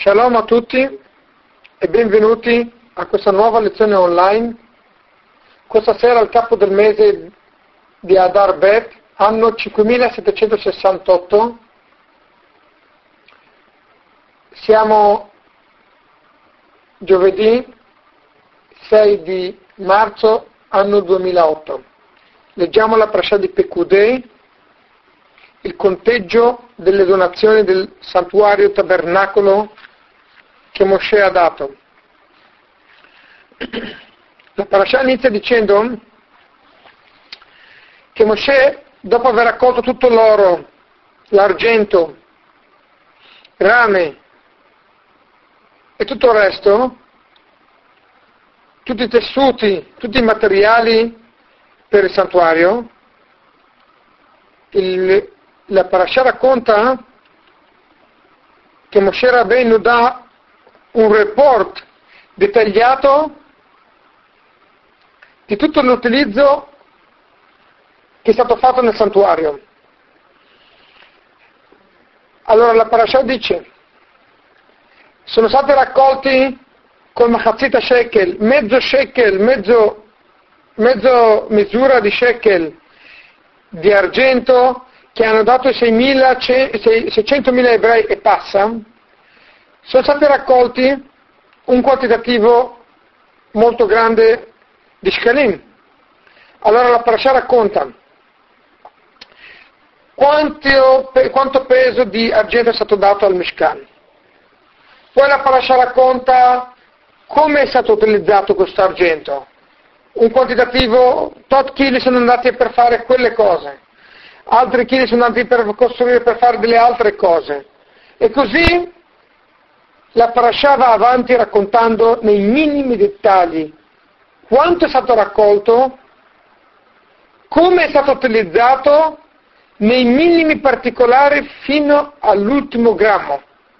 Shalom a tutti e benvenuti a questa nuova lezione online. Questa sera al capo del mese di Adar Bet, anno 5768. Siamo giovedì 6 di marzo, anno 2008. Leggiamo la parasha di Pekudei, il conteggio delle donazioni del santuario tabernacolo che Moshe ha dato. La parasha inizia dicendo che Moshe, dopo aver raccolto tutto l'oro, l'argento, rame e tutto il resto, tutti i tessuti, tutti i materiali per il santuario, la parasha racconta che Moshe Rabbeinu dà un report dettagliato di tutto l'utilizzo che è stato fatto nel santuario. Allora la parasha dice: sono stati raccolti col machatzita shekel, mezzo misura di shekel di argento, che hanno dato 600.000 ebrei e passa. Sono stati raccolti un quantitativo molto grande di shkalim. Allora la parasha racconta quanto peso di argento è stato dato al Mishkan. Poi la parasha racconta come è stato utilizzato questo argento. Un quantitativo, tot chili sono andati per fare quelle cose, altri chili sono andati per costruire, per fare delle altre cose. E così la parasha va avanti raccontando nei minimi dettagli quanto è stato raccolto, come è stato utilizzato, nei minimi particolari fino all'ultimo grammo.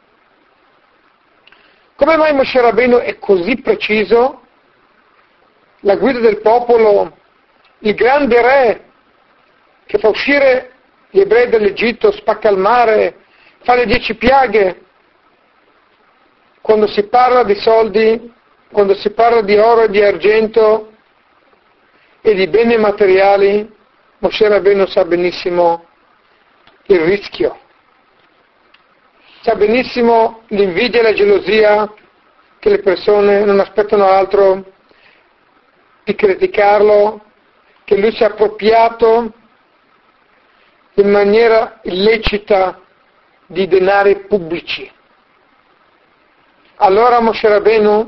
Come mai Moshe Rabbeinu è così preciso? La guida del popolo, il grande re che fa uscire gli ebrei dall'Egitto, spacca il mare, fa le 10 piaghe. Quando si parla di soldi, quando si parla di oro e di argento e di beni materiali, Moshe Rabbeinu sa benissimo il rischio, sa benissimo l'invidia e la gelosia, che le persone non aspettano altro di criticarlo, che lui si è appropriato in maniera illecita di denari pubblici. Allora Moshe Rabbeinu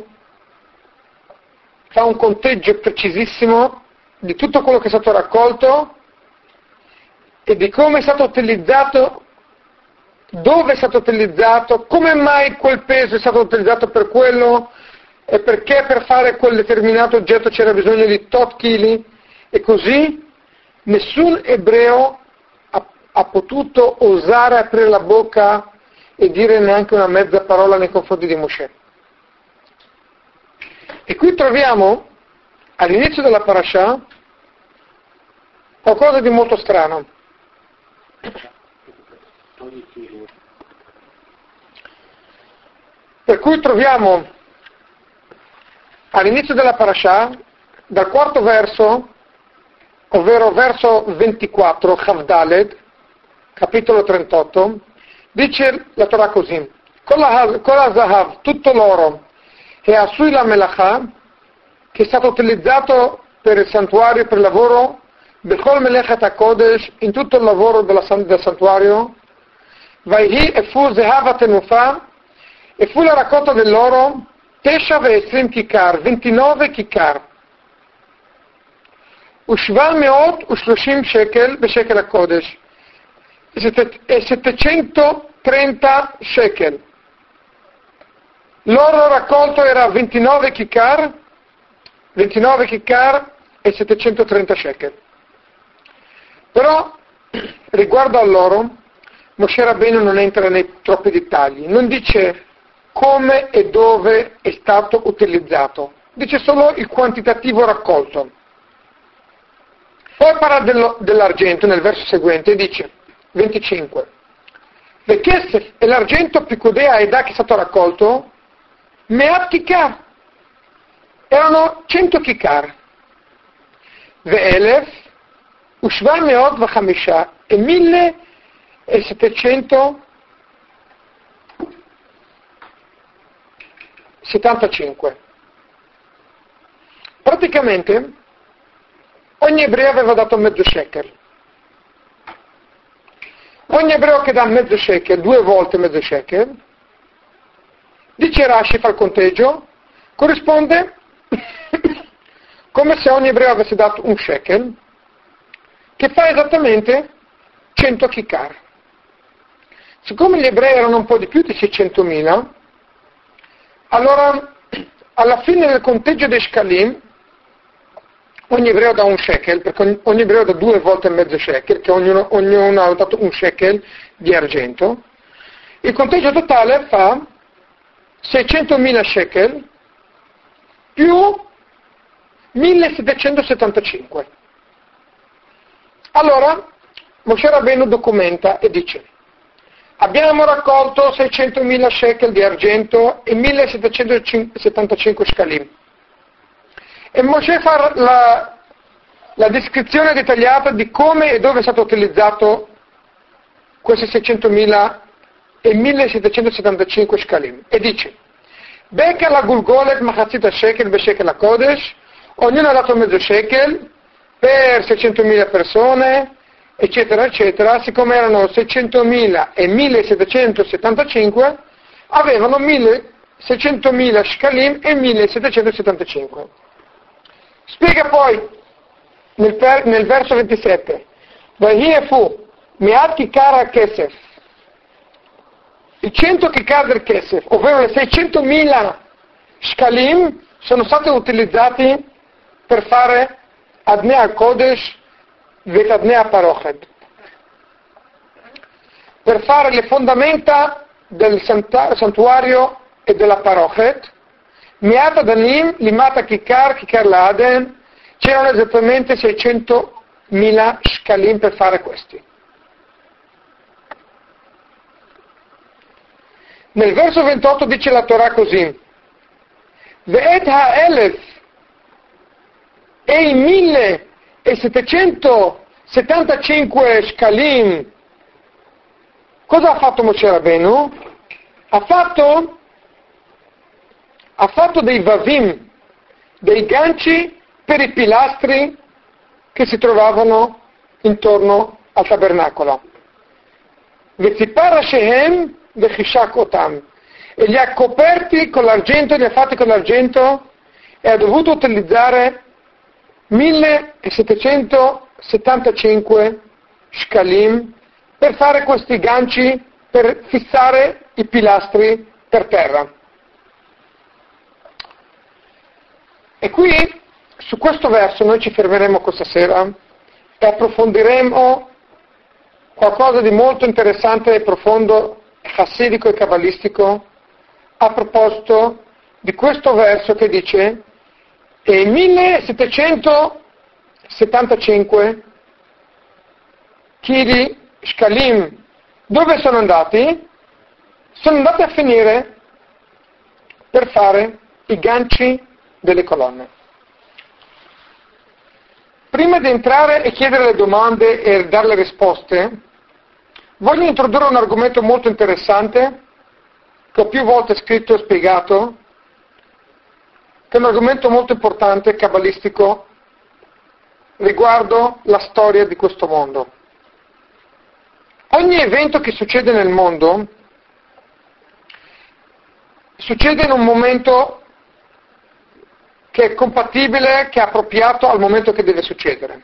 fa un conteggio precisissimo di tutto quello che è stato raccolto e di come è stato utilizzato, dove è stato utilizzato, come mai quel peso è stato utilizzato per quello e perché per fare quel determinato oggetto c'era bisogno di tot chili, e così nessun ebreo ha potuto osare aprire la bocca e dire neanche una mezza parola nei confronti di Moshe. E qui troviamo all'inizio della parasha qualcosa di molto strano. Per cui troviamo all'inizio della parasha, dal quarto verso, ovvero verso 24, Chavdaled, capitolo 38, dice la Torah così: Kol ha-zahav, tutto l'oro, e asui la melacha, che è stato utilizzato per il santuario, per il lavoro, Bechol melechat HaKodesh, in tutto il lavoro del santuario, Vaihi e fu zehav tenufa, e fu la raccolta dell'oro, Tesha ve'esrim kikar, 29 kikar, Ushval meot ushloshim shekel beshekel HaKodesh, e 730 shekel. L'oro raccolto era 29 kikar e 730 shekel. Però riguardo all'oro, Moshe Rabbeinu non entra nei troppi dettagli, non dice come e dove è stato utilizzato, dice solo il quantitativo raccolto. Poi parla dell'argento nel verso seguente e dice 25: Le kesef e l'argento picudea ed che è stato raccolto, me'at kikar, erano 100 kikar, ve'elef, ushva me'ot v'chamisha, e 1775. Praticamente ogni ebreo aveva dato mezzo shekel. Ogni ebreo che dà mezzo shekel, 2 volte mezzo shekel, dice Rashi, fa il conteggio, corrisponde come se ogni ebreo avesse dato un shekel, che fa esattamente 100 kikar. Siccome gli ebrei erano un po' di più di 600.000, allora alla fine del conteggio dei shkalim, ogni ebreo dà un shekel, perché ogni ebreo dà 2 volte mezzo shekel, che ognuno ha dato un shekel di argento. Il conteggio totale fa 600.000 shekel più 1775. Allora Moshe Rabbeinu documenta e dice: abbiamo raccolto 600.000 shekel di argento e 1775 shkalim. E Moshe fa la descrizione dettagliata di come e dove è stato utilizzato questi 600.000 e 1775 shkalim. E dice: Becca la gulgolet machatzita shekel be shekel HaKodesh, ognuno ha dato mezzo shekel per 600.000 persone, eccetera, eccetera. Siccome erano 600.000 e 1775, avevano 600.000 shkalim e 1775. Spiega poi nel verso 27: Vahiefu mi'at kikar kesef, i 100 kikar del kesef, ovvero le 600.000 shkalim, sono stati utilizzati per fare Adnei Kodesh vet Adnei Parochet, per fare le fondamenta del santuario e della Parochet. Mi'at Adanim, Limata Kikar La'aden, c'erano esattamente 600.000 shkalim per fare questi. Nel verso 28 dice la Torah così: Ve'et ha'elef, e i 1775 shkalim, cosa ha fatto Moshe Rabbeinu? Ha fatto dei vavim, dei ganci per i pilastri che si trovavano intorno al tabernacolo. V'tzipar shehem v'chishak otam, e li ha coperti con l'argento, li ha fatti con l'argento, e ha dovuto utilizzare 1775 shkalim per fare questi ganci, per fissare i pilastri per terra. E qui, su questo verso, noi ci fermeremo questa sera e approfondiremo qualcosa di molto interessante e profondo, chassidico e cabalistico, a proposito di questo verso che dice: e 1775 chili shkalim, dove sono andati? Sono andati a finire per fare i ganci delle colonne. Prima di entrare e chiedere le domande e dare le risposte, voglio introdurre un argomento molto interessante che ho più volte scritto e spiegato, che è un argomento molto importante, cabalistico, riguardo la storia di questo mondo. Ogni evento che succede nel mondo succede in un momento che è compatibile, che è appropriato al momento che deve succedere.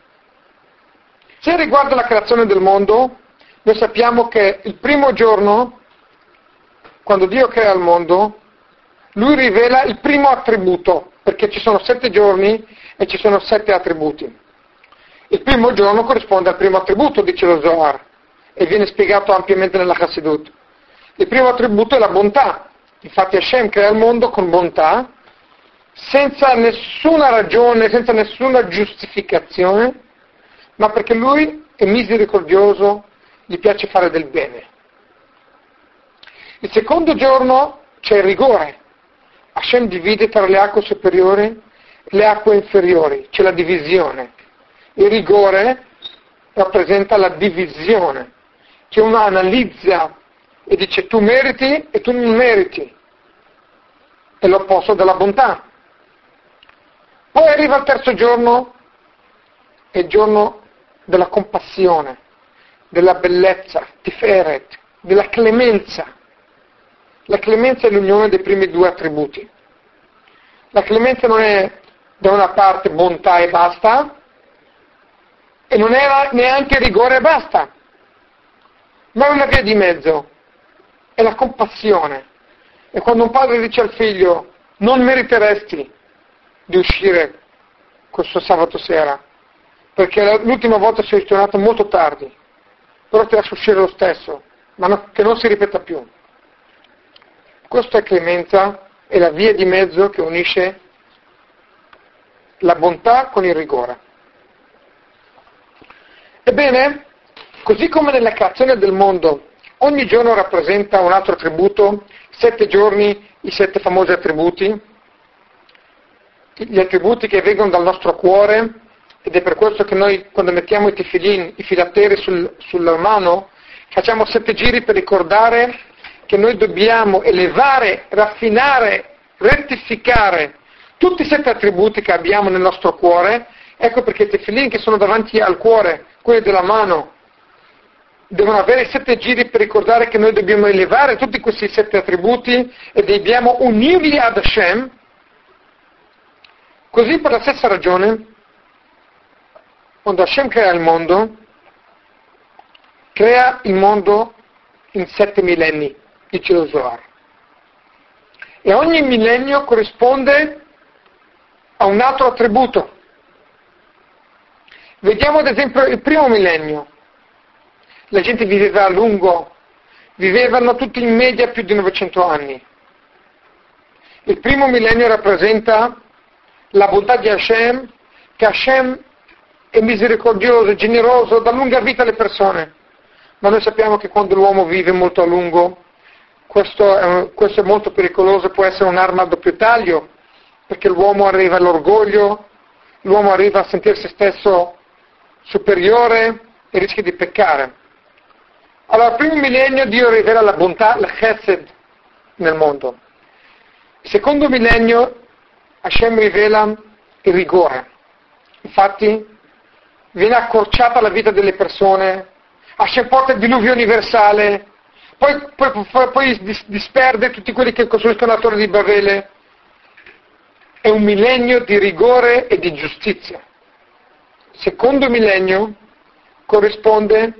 Se riguarda la creazione del mondo, noi sappiamo che il primo giorno, quando Dio crea il mondo, Lui rivela il primo attributo, perché ci sono 7 giorni e ci sono 7 attributi. Il primo giorno corrisponde al primo attributo, dice lo Zohar, e viene spiegato ampiamente nella Chassidut. Il primo attributo è la bontà. Infatti Hashem crea il mondo con bontà, senza nessuna ragione, senza nessuna giustificazione, ma perché Lui è misericordioso, gli piace fare del bene. Il secondo giorno c'è il rigore. Hashem divide tra le acque superiori e le acque inferiori, c'è la divisione. Il rigore rappresenta la divisione, che uno analizza e dice tu meriti e tu non meriti, è l'opposto della bontà. Poi arriva il terzo giorno, è il giorno della compassione, della bellezza, tiferet, della clemenza. La clemenza è l'unione dei primi due attributi. La clemenza non è da una parte bontà e basta, e non è neanche rigore e basta, ma è una via di mezzo, è la compassione. E quando un padre dice al figlio non meriteresti di uscire questo sabato sera, perché l'ultima volta sei tornato molto tardi, però ti lascio uscire lo stesso, ma che non si ripeta più. Questa è clemenza, è la via di mezzo che unisce la bontà con il rigore. Ebbene, così come nella creazione del mondo, ogni giorno rappresenta un altro attributo, 7 giorni, i 7 famosi attributi, gli attributi che vengono dal nostro cuore, ed è per questo che noi quando mettiamo i tefillin, i filatteri sulla mano, facciamo 7 giri per ricordare che noi dobbiamo elevare, raffinare, rettificare tutti i 7 attributi che abbiamo nel nostro cuore. Ecco perché i tefillin che sono davanti al cuore, quelli della mano, devono avere 7 giri per ricordare che noi dobbiamo elevare tutti questi 7 attributi e dobbiamo unirli ad Hashem. Così per la stessa ragione, quando Hashem crea il mondo in 7 millenni, dice lo Zohar. E ogni millennio corrisponde a un altro attributo. Vediamo ad esempio il primo millennio. La gente viveva a lungo, vivevano tutti in media più di 900 anni. Il primo millennio rappresenta la bontà di Hashem, che Hashem è misericordioso, generoso, dà lunga vita alle persone. Ma noi sappiamo che quando l'uomo vive molto a lungo, questo è molto pericoloso, può essere un'arma a doppio taglio, perché l'uomo arriva all'orgoglio, l'uomo arriva a sentire se stesso superiore e rischia di peccare. Allora, al primo millennio Dio rivela la bontà, la chesed nel mondo. Il secondo millennio Hashem rivela il rigore. Infatti viene accorciata la vita delle persone, Hashem porta il diluvio universale, poi disperde tutti quelli che costruiscono la torre di Babele. È un millennio di rigore e di giustizia. Il secondo millennio corrisponde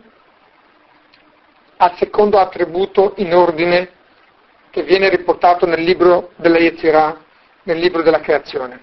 al secondo attributo in ordine che viene riportato nel libro della Yetzirah, nel libro della creazione.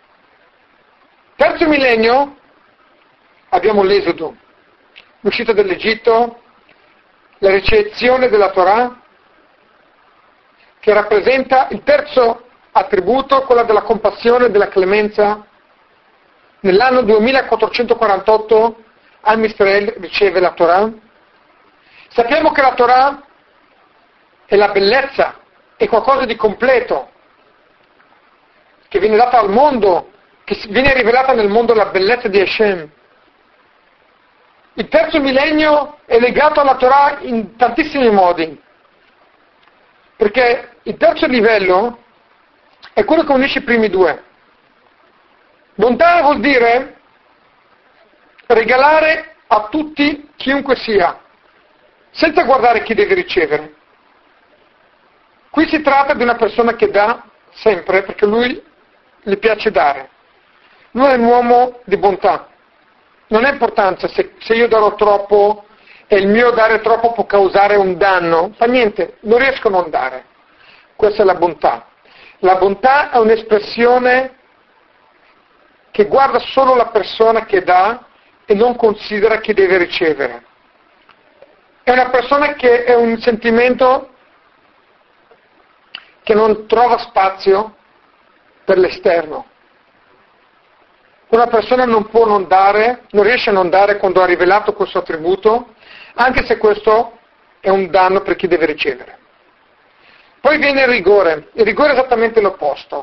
Terzo millennio abbiamo l'Esodo, l'uscita dall'Egitto, la ricezione della Torah, che rappresenta il terzo attributo, quello della compassione e della clemenza. Nell'anno 2448 Am Israel riceve la Torah. Sappiamo che la Torah è la bellezza, è qualcosa di completo, che viene data al mondo, che viene rivelata nel mondo la bellezza di Hashem. Il terzo millennio è legato alla Torah in tantissimi modi, perché il terzo livello è quello che unisce i primi due. Bontà vuol dire regalare a tutti, chiunque sia, senza guardare chi deve ricevere. Qui si tratta di una persona che dà sempre, perché lui gli piace dare. Lui è un uomo di bontà. Non ha importanza se io darò troppo e il mio dare troppo può causare un danno. Fa niente, non riesco a non dare. Questa è la bontà. La bontà è un'espressione che guarda solo la persona che dà e non considera chi deve ricevere. È una persona che è un sentimento che non trova spazio per l'esterno. Una persona non può non dare, non riesce a non dare quando ha rivelato questo attributo, anche se questo è un danno per chi deve ricevere. Poi viene il rigore. Il rigore è esattamente l'opposto.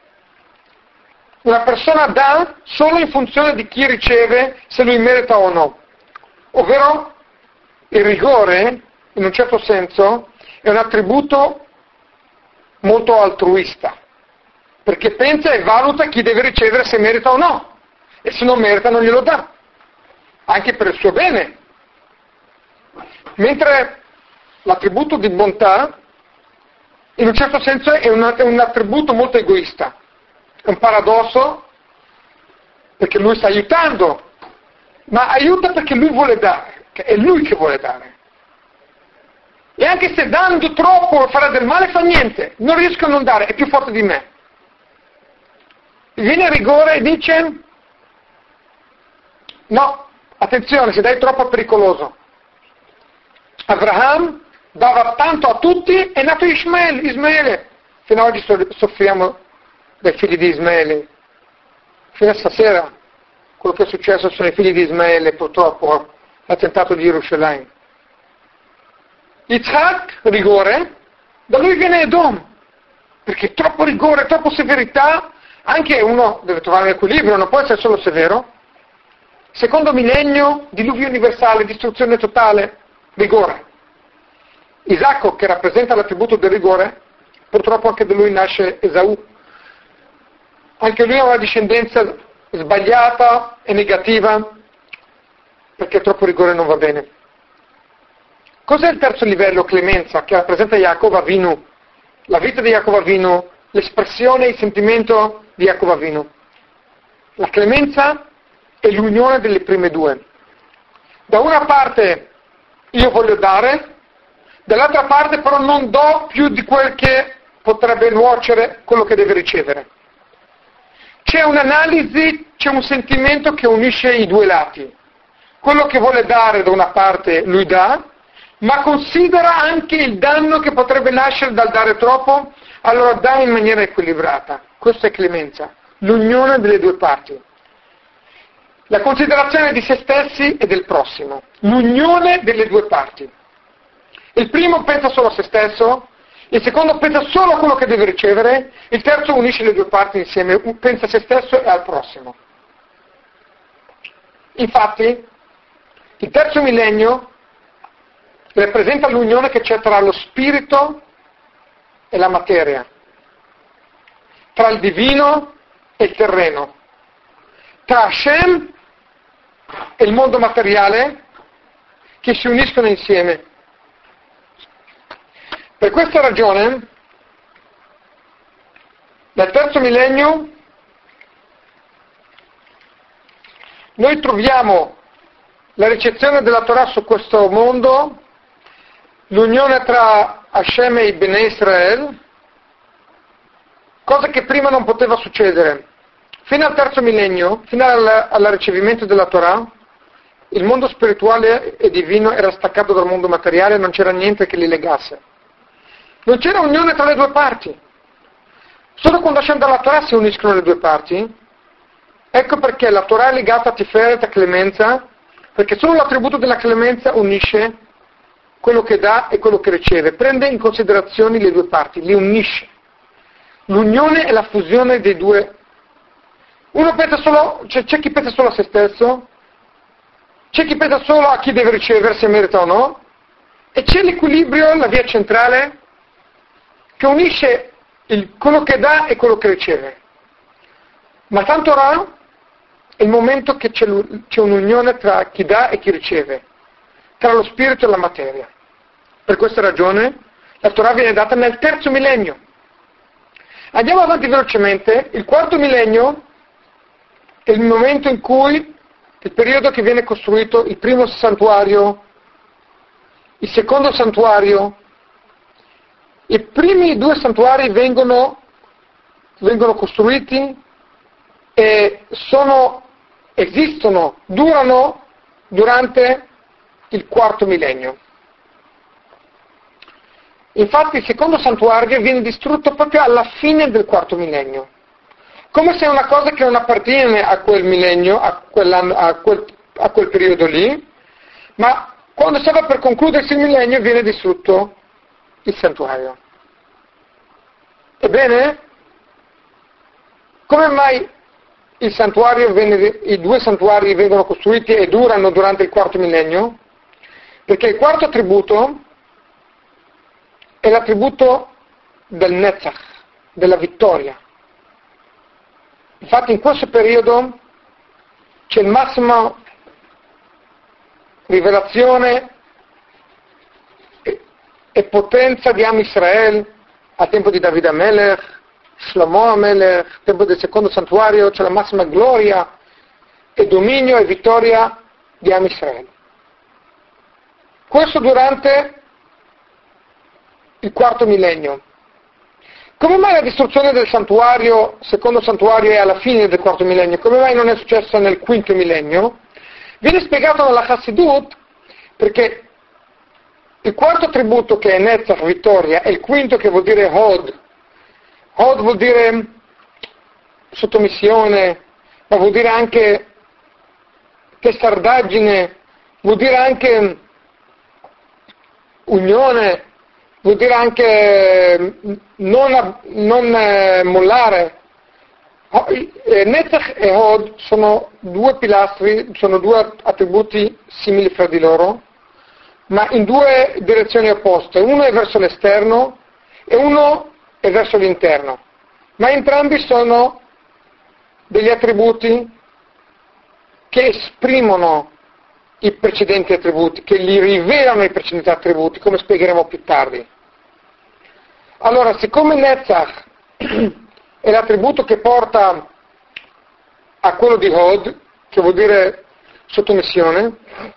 Una persona dà solo in funzione di chi riceve, se lui merita o no. Ovvero, il rigore, in un certo senso, è un attributo molto altruista, perché pensa e valuta chi deve ricevere se merita o no, e se non merita non glielo dà, anche per il suo bene. Mentre l'attributo di bontà, in un certo senso, è un attributo molto egoista. È un paradosso, perché lui sta aiutando, ma aiuta perché lui vuole dare, è lui che vuole dare. E anche se dando troppo farà del male, fa niente, non riesco a non dare, è più forte di me. Viene il rigore e dice, no, attenzione, se dai troppo è pericoloso. Abraham dava tanto a tutti, è nato Ismaele. Fino ad oggi soffriamo dai figli di Ismaele. Fino a stasera quello che è successo sono i figli di Ismaele, purtroppo, l'attentato di Gerusalemme. Yitzhak, rigore, da lui viene Edom, perché troppo rigore, troppo severità, anche uno deve trovare l'equilibrio, non può essere solo severo. Secondo millennio, diluvio universale, distruzione totale, rigore. Isacco, che rappresenta l'attributo del rigore, purtroppo anche da lui nasce Esaù. Anche lui ha una discendenza sbagliata e negativa, perché troppo rigore non va bene. Cos'è il terzo livello, clemenza, che rappresenta Yaakov Avinu? La vita di Yaakov Avinu, l'espressione e il sentimento di Yaakov Avinu. La clemenza è l'unione delle prime due. Da una parte io voglio dare, dall'altra parte però non do più di quel che potrebbe nuocere quello che deve ricevere. C'è un'analisi, c'è un sentimento che unisce i due lati. Quello che vuole dare da una parte lui dà, ma considera anche il danno che potrebbe nascere dal dare troppo, allora dà in maniera equilibrata. Questa è clemenza, l'unione delle due parti. La considerazione di se stessi e del prossimo, l'unione delle due parti. Il primo pensa solo a se stesso, il secondo pensa solo a quello che deve ricevere, il terzo unisce le due parti insieme, pensa a se stesso e al prossimo. Infatti, il terzo millennio rappresenta l'unione che c'è tra lo spirito e la materia, tra il divino e il terreno, tra Hashem e il mondo materiale che si uniscono insieme. Per questa ragione, nel terzo millennio noi troviamo la ricezione della Torah su questo mondo, l'unione tra Hashem e i Bnei Israel, cosa che prima non poteva succedere. Fino al terzo millennio, fino al ricevimento della Torah, il mondo spirituale e divino era staccato dal mondo materiale, non c'era niente che li legasse. Non c'era unione tra le due parti. Solo quando Hashem dà la Torah si uniscono le due parti. Ecco perché la Torah è legata a Tiferet, a clemenza, perché solo l'attributo della clemenza unisce quello che dà e quello che riceve, prende in considerazione le due parti, li unisce. L'unione è la fusione dei due. Uno pensa solo, c'è chi pensa solo a se stesso, c'è chi pensa solo a chi deve ricevere, se merita o no, e c'è l'equilibrio, la via centrale, che unisce quello che dà e quello che riceve. Ma tanto Torah è il momento che c'è un'unione tra chi dà e chi riceve, tra lo spirito e la materia. Per questa ragione la Torah viene data nel terzo millennio. Andiamo avanti velocemente. Il quarto millennio è il momento in cui, il periodo che viene costruito il primo santuario, il secondo santuario. I primi due santuari vengono costruiti e esistono, durano durante il quarto millennio. Infatti il secondo santuario viene distrutto proprio alla fine del quarto millennio, come se è una cosa che non appartiene a quel millennio, a quel periodo lì, ma quando stava per concludersi il millennio viene distrutto il santuario. Ebbene, come mai i due santuari vengono costruiti e durano durante il quarto millennio? Perché il quarto attributo è l'attributo del Netzach, della vittoria. Infatti in questo periodo c'è il massimo rivelazione e potenza di Am Israel al tempo di Davide Amelech, Shlomo Amelech, tempo del secondo santuario, c'è la massima gloria e dominio e vittoria di Am Israel. Questo durante il quarto millennio. Come mai la distruzione del santuario, secondo santuario, è alla fine del quarto millennio? Come mai non è successa nel quinto millennio? Viene spiegato nella Chassidut perché il quarto attributo, che è Netzach, vittoria, e il quinto, che vuol dire Hod. Hod vuol dire sottomissione, ma vuol dire anche testardaggine, vuol dire anche unione, vuol dire anche non mollare. Netzach e Hod sono due pilastri, sono due attributi simili fra di loro, ma in due direzioni opposte. Uno è verso l'esterno e uno è verso l'interno. Ma entrambi sono degli attributi che esprimono i precedenti attributi, che li rivelano i precedenti attributi, come spiegheremo più tardi. Allora, siccome Netzach è l'attributo che porta a quello di Hod, che vuol dire sottomissione,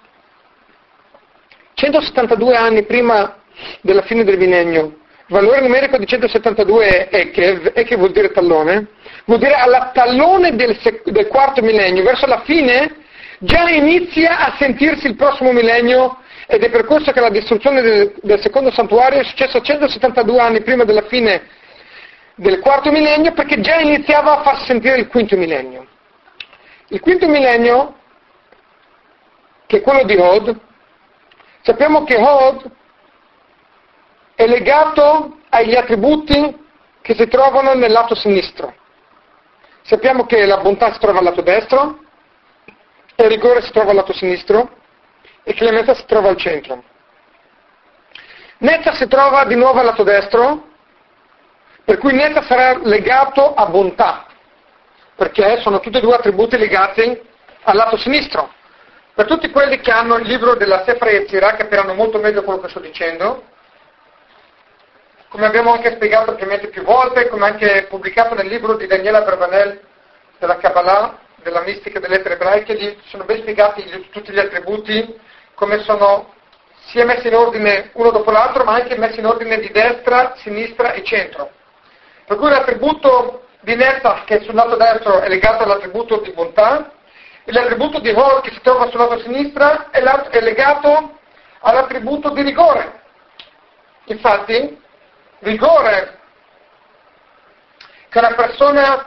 172 anni prima della fine del millennio, il valore numerico di 172 è Ekev, Ekev vuol dire tallone, vuol dire alla tallone del quarto millennio, verso la fine già inizia a sentirsi il prossimo millennio, ed è per questo che la distruzione del secondo santuario è successa 172 anni prima della fine del quarto millennio, perché già iniziava a far sentire il quinto millennio. Il quinto millennio, che è quello di Hod, sappiamo che Hod è legato agli attributi che si trovano nel lato sinistro. Sappiamo che la bontà si trova al lato destro, il rigore si trova al lato sinistro e clemenza si trova al centro. Netzach si trova di nuovo al lato destro, per cui Netzach sarà legato a bontà, perché sono tutti e due attributi legati al lato sinistro. Per tutti quelli che hanno il libro della Sefer Yetzirah capiranno molto meglio quello che sto dicendo, come abbiamo anche spiegato ovviamente più volte, come anche pubblicato nel libro di Daniela Abravanel della Kabbalah, della mistica delle lettere ebraiche, lì sono ben spiegati tutti gli attributi, come sono sia messi in ordine uno dopo l'altro, ma anche messi in ordine di destra, sinistra e centro. Per cui l'attributo di Netzach, che è sul lato destro, è legato all'attributo di bontà, e l'attributo di Hod, che si trova sul lato sinistra, è legato all'attributo di rigore. Infatti, rigore, che una persona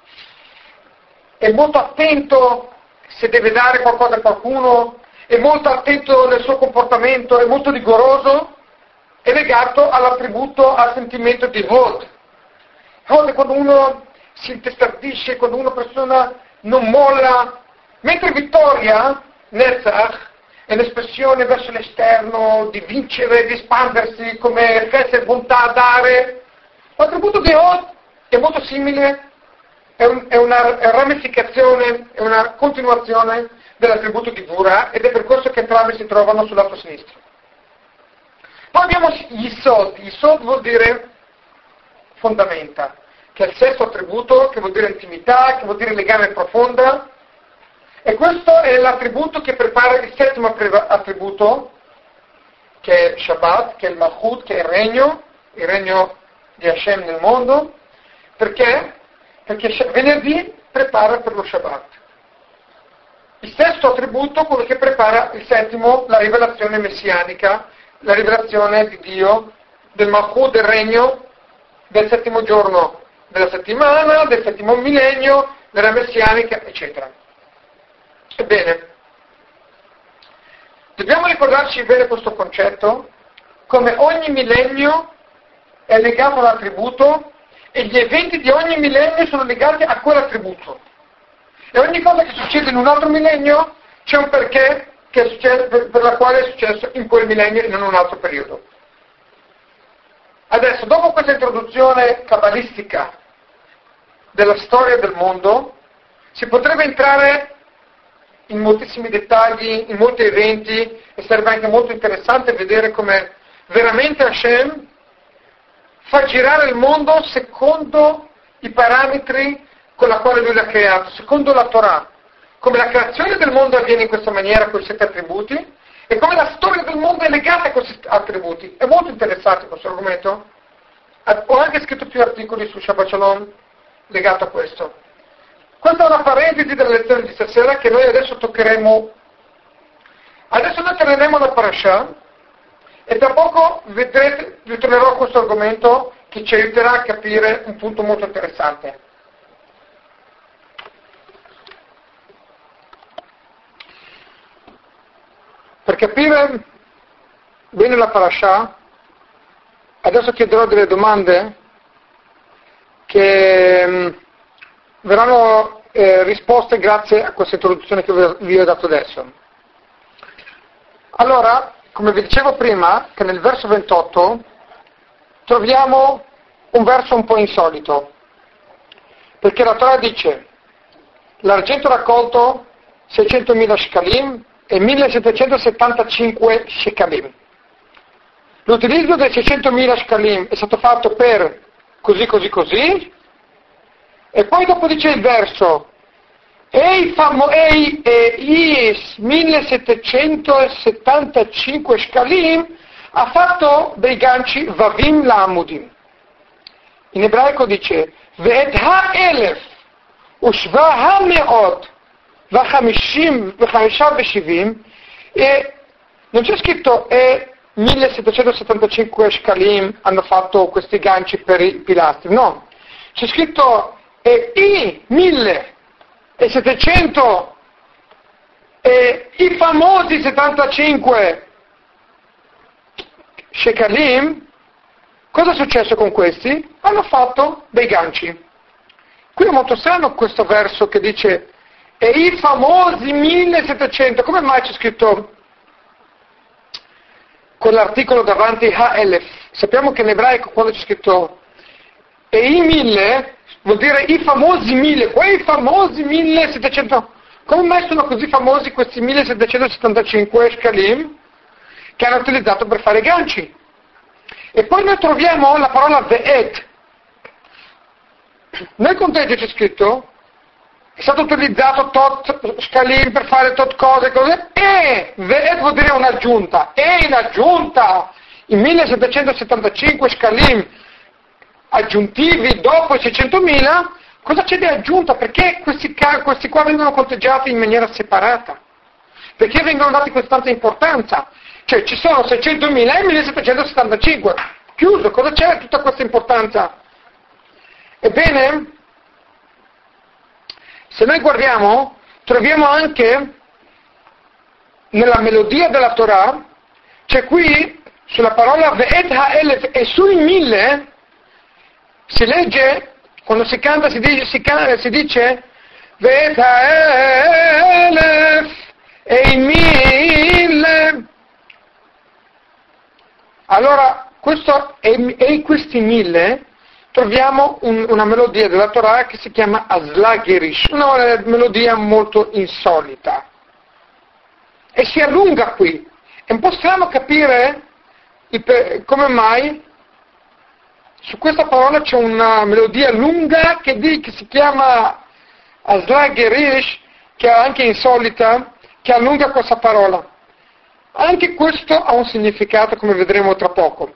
è molto attento se deve dare qualcosa a qualcuno, è molto attento nel suo comportamento, è molto rigoroso, è legato all'attributo, al sentimento di Hod. Hod è quando uno si intestardisce, quando una persona non molla, mentre vittoria, Netzach, è l'espressione verso l'esterno, di vincere, di espandersi, come festa e bontà a dare. L'attributo di Hod è molto simile, è una ramificazione, è una continuazione dell'attributo di Gvura, ed è per questo che entrambi si trovano sul lato sinistro. Poi abbiamo gli Sod. Yisod vuol dire fondamenta, che è il sesto attributo, che vuol dire intimità, che vuol dire legame profonda, e questo è l'attributo che prepara il settimo attributo, che è Shabbat, che è il Malchut, che è il regno di Hashem nel mondo. Perché? Perché venerdì prepara per lo Shabbat. Il sesto attributo, quello che prepara il settimo, la rivelazione messianica, la rivelazione di Dio, del Malchut, del regno, del settimo giorno della settimana, del settimo millennio, della messianica, eccetera. Ebbene, dobbiamo ricordarci bene questo concetto, come ogni millennio è legato all'attributo, e gli eventi di ogni millennio sono legati a quell'attributo. E ogni cosa che succede in un altro millennio c'è un perché che è successo, per la quale è successo in quel millennio e non in un altro periodo. Adesso, dopo questa introduzione cabalistica della storia del mondo, si potrebbe entrare in moltissimi dettagli, in molti eventi, e sarebbe anche molto interessante vedere come veramente Hashem fa girare il mondo secondo i parametri con la quale lui l'ha creato, secondo la Torah. Come la creazione del mondo avviene in questa maniera con 7 attributi e come la storia del mondo è legata a questi attributi. È molto interessante questo argomento. Ho anche scritto più articoli su Shabbat Shalom legato a questo. Questa è una parentesi della lezione di stasera che noi adesso toccheremo. Adesso noi terremo la parasha e tra poco vedrete, ritornerò a questo argomento che ci aiuterà a capire un punto molto interessante. Per capire bene la parasha, adesso chiederò delle domande che verranno risposte grazie a questa introduzione che vi ho dato adesso. Allora, come vi dicevo prima, che nel verso 28 troviamo un verso un po' insolito, perché la Torah dice: l'argento raccolto 600.000 shkalim e 1775 shekalim. L'utilizzo dei 600.000 shkalim è stato fatto per così, così, così, e poi dopo dice il verso: i 1775 shkalim ha fatto dei ganci vavim la'amudim. In ebraico dice: ve'et ha'elef ushva ha'me'ot v'chamisha v'shivim, e non c'è scritto 1775 shkalim hanno fatto questi ganci per i pilastri, no, c'è scritto i 1700 e i famosi 75 shekalim. Cosa è successo con questi? Hanno fatto dei ganci. Qui è molto strano questo verso che dice e i famosi 1700, come mai c'è scritto con l'articolo davanti Ha'elef? Sappiamo che in ebraico quando c'è scritto e i 1000 vuol dire i famosi 1000, quei famosi 1700. Come mai sono così famosi questi 1775 shkalim che hanno utilizzato per fare ganci? E poi noi troviamo la parola ve'et. Nel conteggio c'è scritto è stato utilizzato tot shkalim per fare tot cose, e ve'et vuol dire un'aggiunta, e in aggiunta i 1775 shkalim aggiuntivi dopo i 600.000, cosa c'è di aggiunta? Perché questi qua vengono conteggiati in maniera separata? Perché vengono dati questa tanta importanza? Cioè ci sono 600.000 e 1775, chiuso, cosa c'è tutta questa importanza? Ebbene, se noi guardiamo, troviamo anche nella melodia della Torah, c'è qui sulla parola ve'et ha'elef e sui 1000 si legge, quando si canta si dice ve'et ha'elef e i 1000. Allora, questi 1000 troviamo una melodia della Torah che si chiama Aslagerish, una melodia molto insolita. E si allunga qui. È un po' strano capire come mai su questa parola c'è una melodia lunga che si chiama Aslagerish, che è anche insolita, che allunga questa parola. Anche questo ha un significato, come vedremo tra poco.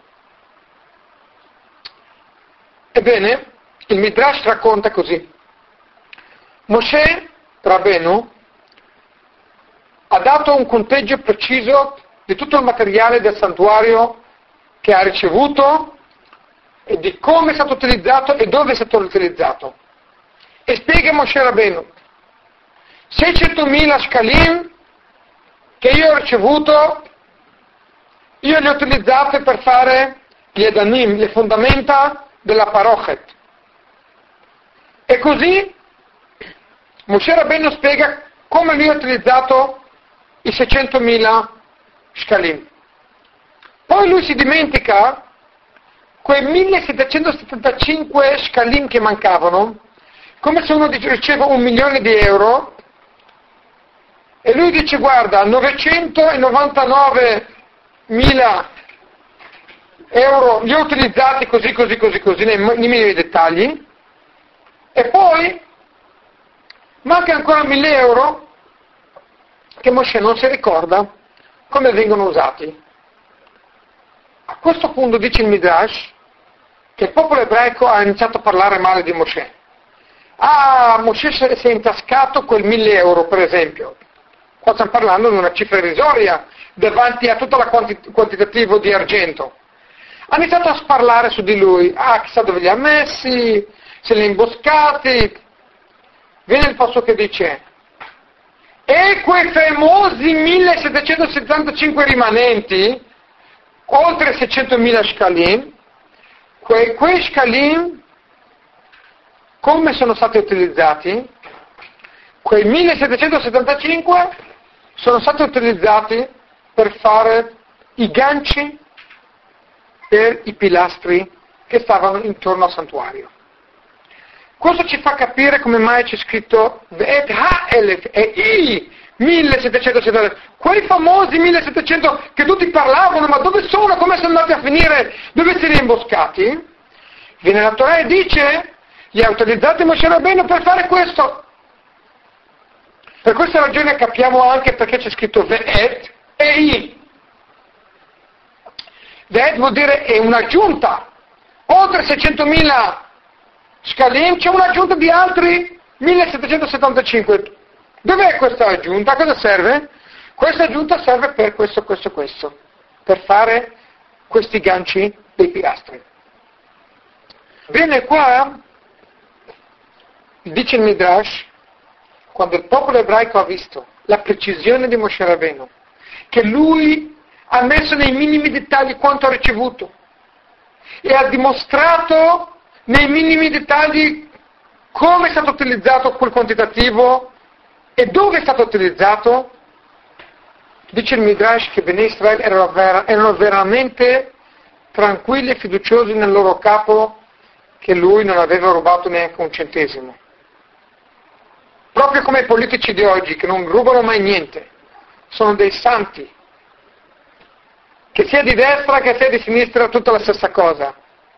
Ebbene, il Midrash racconta così. Moshe Rabbeinu ha dato un conteggio preciso di tutto il materiale del santuario che ha ricevuto e di come è stato utilizzato e dove è stato utilizzato. E spiega Moshe Rabbeinu: 600.000 shkalim che io ho ricevuto, io li ho utilizzati per fare gli edanim, le fondamenta della parochet. E così Moshe Rabbeinu spiega come lui ha utilizzato i 600.000 shkalim. Poi lui si dimentica quei 1775 shkalim che mancavano, come se uno riceve 1 milione di euro, e lui dice: guarda, 999.000 euro li ho utilizzati così, nei minimi dettagli, e poi manca ancora 1.000 euro che Moshe non si ricorda come vengono usati. A questo punto dice il Midrash che il popolo ebraico ha iniziato a parlare male di Moshe. Moshe si è intascato quel 1.000 euro, per esempio. Qua stiamo parlando di una cifra irrisoria davanti a tutto il quantitativo di argento. Ha iniziato a sparlare su di lui. Chissà dove li ha messi, se li ha imboscati. Viene il passo che dice: e quei famosi 1775 rimanenti, oltre 600.000 shkalim, quei shkalim, come sono stati utilizzati? Quei 1775 sono stati utilizzati per fare i ganci per i pilastri che stavano intorno al santuario. Questo ci fa capire come mai c'è scritto Ve'et ha'elef e i 1770, quei famosi 1700 che tutti parlavano, ma dove sono? Come sono andati a finire? Dove si sono imboscati? Viene la Torah e dice: li ha utilizzati Moshe Rabbeinu per fare questo. Per questa ragione capiamo anche perché c'è scritto Ve'et e i. Ve'et vuol dire è un'aggiunta. Oltre 600.000 shkalim c'è un'aggiunta di altri 1775. Dov'è questa aggiunta? A cosa serve? Questa aggiunta serve per questo, per fare questi ganci dei pilastri. Viene qua, dice il Midrash, quando il popolo ebraico ha visto la precisione di Moshe Rabbeinu, che lui ha messo nei minimi dettagli quanto ha ricevuto e ha dimostrato nei minimi dettagli come è stato utilizzato quel quantitativo e dove è stato utilizzato, dice il Midrash che Bnei Israele erano veramente tranquilli e fiduciosi nel loro capo che lui non aveva rubato neanche un centesimo. Proprio come i politici di oggi che non rubano mai niente, sono dei santi, che sia di destra che sia di sinistra tutta la stessa cosa.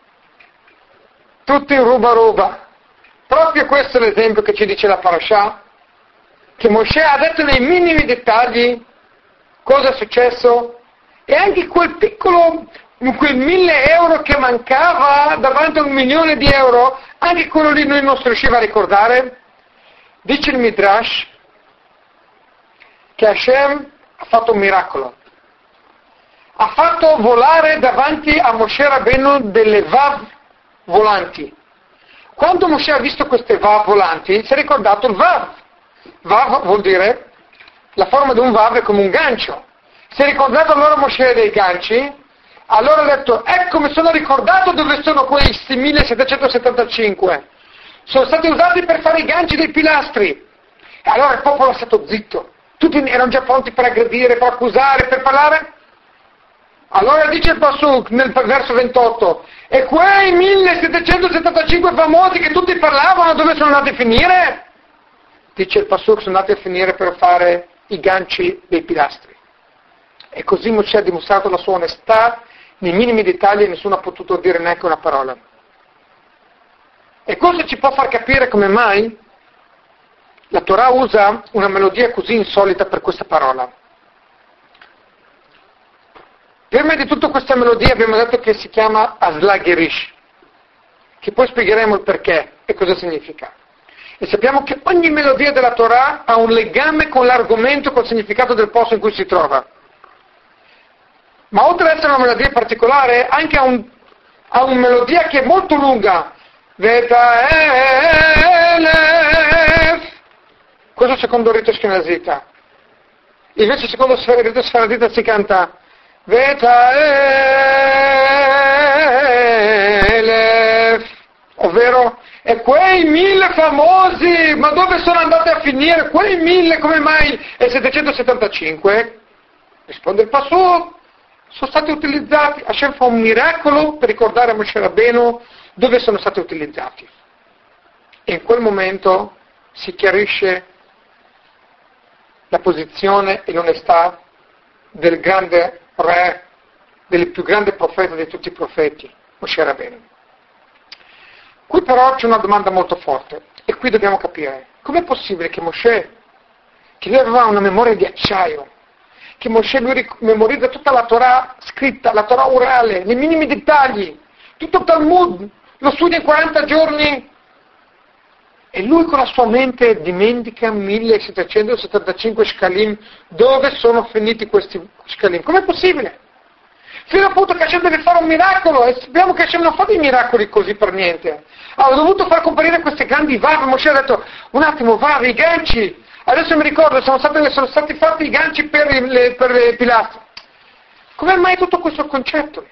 Tutti ruba. Proprio questo è l'esempio che ci dice la Parashah, che Moshe ha detto nei minimi dettagli cosa è successo, e anche quel 1.000 euro che mancava davanti a 1 milione di euro, anche quello lì lui non si riusciva a ricordare. Dice il Midrash che Hashem ha fatto un miracolo. Ha fatto volare davanti a Moshe Rabbeinu delle vav volanti. Quando Moshe ha visto queste vav volanti, si è ricordato il vav. Vav vuol dire, la forma di un vav è come un gancio. Si è ricordato allora Moshe dei ganci, allora ha detto: ecco, mi sono ricordato dove sono quei 1775. Sono stati usati per fare i ganci dei pilastri. E allora il popolo è stato zitto. Tutti erano già pronti per aggredire, per accusare, per parlare. Allora dice il Pasuk nel verso 28: e quei 1775 famosi che tutti parlavano, dove sono andati a finire? Dice il Pasuk: sono andati a finire per fare i ganci dei pilastri. E così Moshe ha dimostrato la sua onestà nei minimi dettagli e nessuno ha potuto dire neanche una parola. E cosa ci può far capire come mai la Torah usa una melodia così insolita per questa parola? Prima di tutto questa melodia abbiamo detto che si chiama Aslagerish, che poi spiegheremo il perché e cosa significa. E sappiamo che ogni melodia della Torah ha un legame con l'argomento, col significato del posto in cui si trova. Ma oltre ad essere una melodia particolare, anche ha una melodia che è molto lunga. Vetaelef. Questo è il secondo rito Ashkenazita. Invece secondo il rito Sfaradita si canta Vetaelef, ovvero E quei 1000 famosi, ma dove sono andati a finire? Quei 1000, come mai? E 775? Risponde il Pasuk, sono stati utilizzati. Hashem fa un miracolo per ricordare a Moshe Rabbeinu dove sono stati utilizzati. E in quel momento si chiarisce la posizione e l'onestà del grande re, del più grande profeta di tutti i profeti, Moshe Rabbeinu. Qui però c'è una domanda molto forte, e qui dobbiamo capire, com'è possibile che Moshe, che lui aveva una memoria di acciaio, che Moshe lui memorizza tutta la Torah scritta, la Torah orale, nei minimi dettagli, tutto il Talmud, lo studia in 40 giorni, e lui con la sua mente dimentica 1775 shkalim, dove sono finiti questi shkalim? Com'è possibile? Fino appunto che Hashem deve fare un miracolo, e sappiamo che Hashem non fa dei miracoli così per niente. Ha dovuto far comparire queste grandi vav. Moshe ha detto, un attimo, vav, i ganci. Adesso mi ricordo, sono stati fatti i ganci per le pilastri. Come mai tutto questo concetto?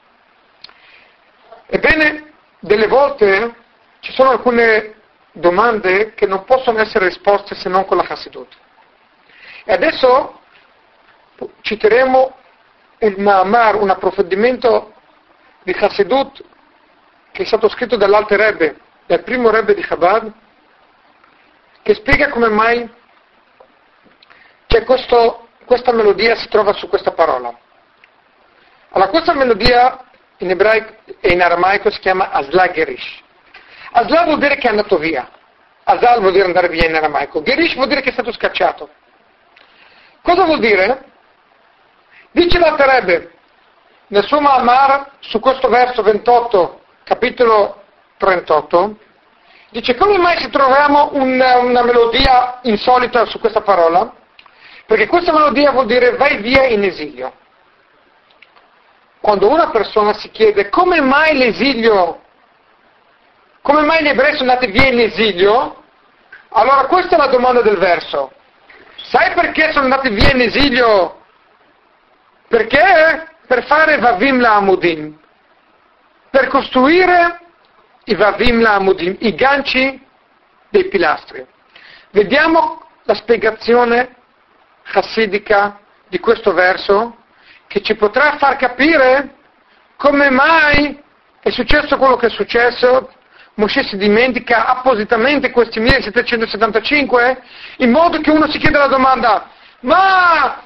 Ebbene, delle volte ci sono alcune domande che non possono essere risposte se non con la Chassidut. E adesso citeremo un Ma'amar, un approfondimento di Chassidut che è stato scritto dall'Alter Rebbe, dal primo Rebbe di Chabad, che spiega come mai c'è questa melodia si trova su questa parola. Allora, questa melodia in ebraico e in aramaico si chiama Asla Gerish. Asla vuol dire che è andato via. Asal vuol dire andare via in aramaico. Gerish vuol dire che è stato scacciato. Cosa vuol dire? Dice l'Alter Rebbe nel suo Ma'amar su questo verso 28, capitolo 38, dice come mai ci troviamo una melodia insolita su questa parola? Perché questa melodia vuol dire vai via in esilio. Quando una persona si chiede come mai l'esilio, come mai gli ebrei sono andati via in esilio, allora questa è la domanda del verso. Sai perché sono andati via in esilio? Perché? Per fare Vavim la Amudim, per costruire i Vavim la Amudim, i ganci dei pilastri. Vediamo la spiegazione chassidica di questo verso che ci potrà far capire come mai è successo quello che è successo. Moshe si dimentica appositamente questi 1775 in modo che uno si chiede la domanda, ma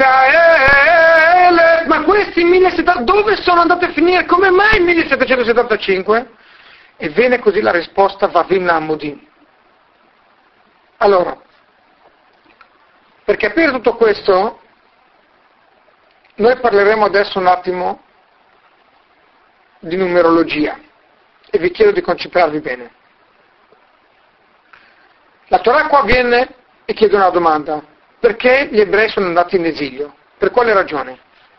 questi 1700 dove sono andati a finire? Come mai 1775? E viene così la risposta Vavim la Amudim. Allora, per capire tutto questo, noi parleremo adesso un attimo di numerologia e vi chiedo di concentrarvi bene. La Torah qua viene e chiede una domanda. Perché gli ebrei sono andati in esilio? Per quale ragione?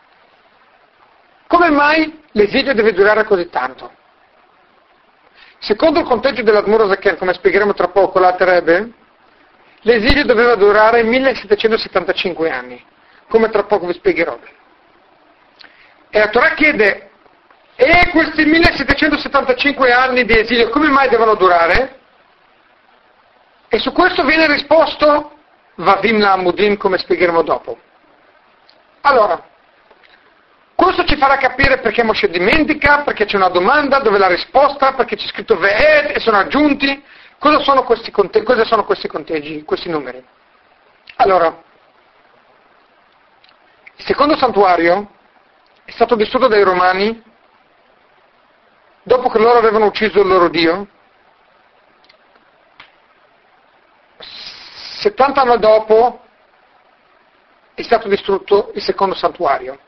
Come mai l'esilio deve durare così tanto? Secondo il conteggio dell'Admor HaZaken, come spiegheremo tra poco l'Alter Rebbe, l'esilio doveva durare 1775 anni, come tra poco vi spiegherò. E la Torah chiede, e questi 1775 anni di esilio come mai devono durare? E su questo viene risposto Vavim la Amudim, come spiegheremo dopo. Allora, questo ci farà capire perché Moshe dimentica, perché c'è una domanda, dove la risposta, perché c'è scritto Ve'ed e sono aggiunti. Cosa sono questi conteggi, questi numeri? Allora, il secondo santuario è stato distrutto dai Romani dopo che loro avevano ucciso il loro Dio. 70 anni dopo è stato distrutto il secondo santuario.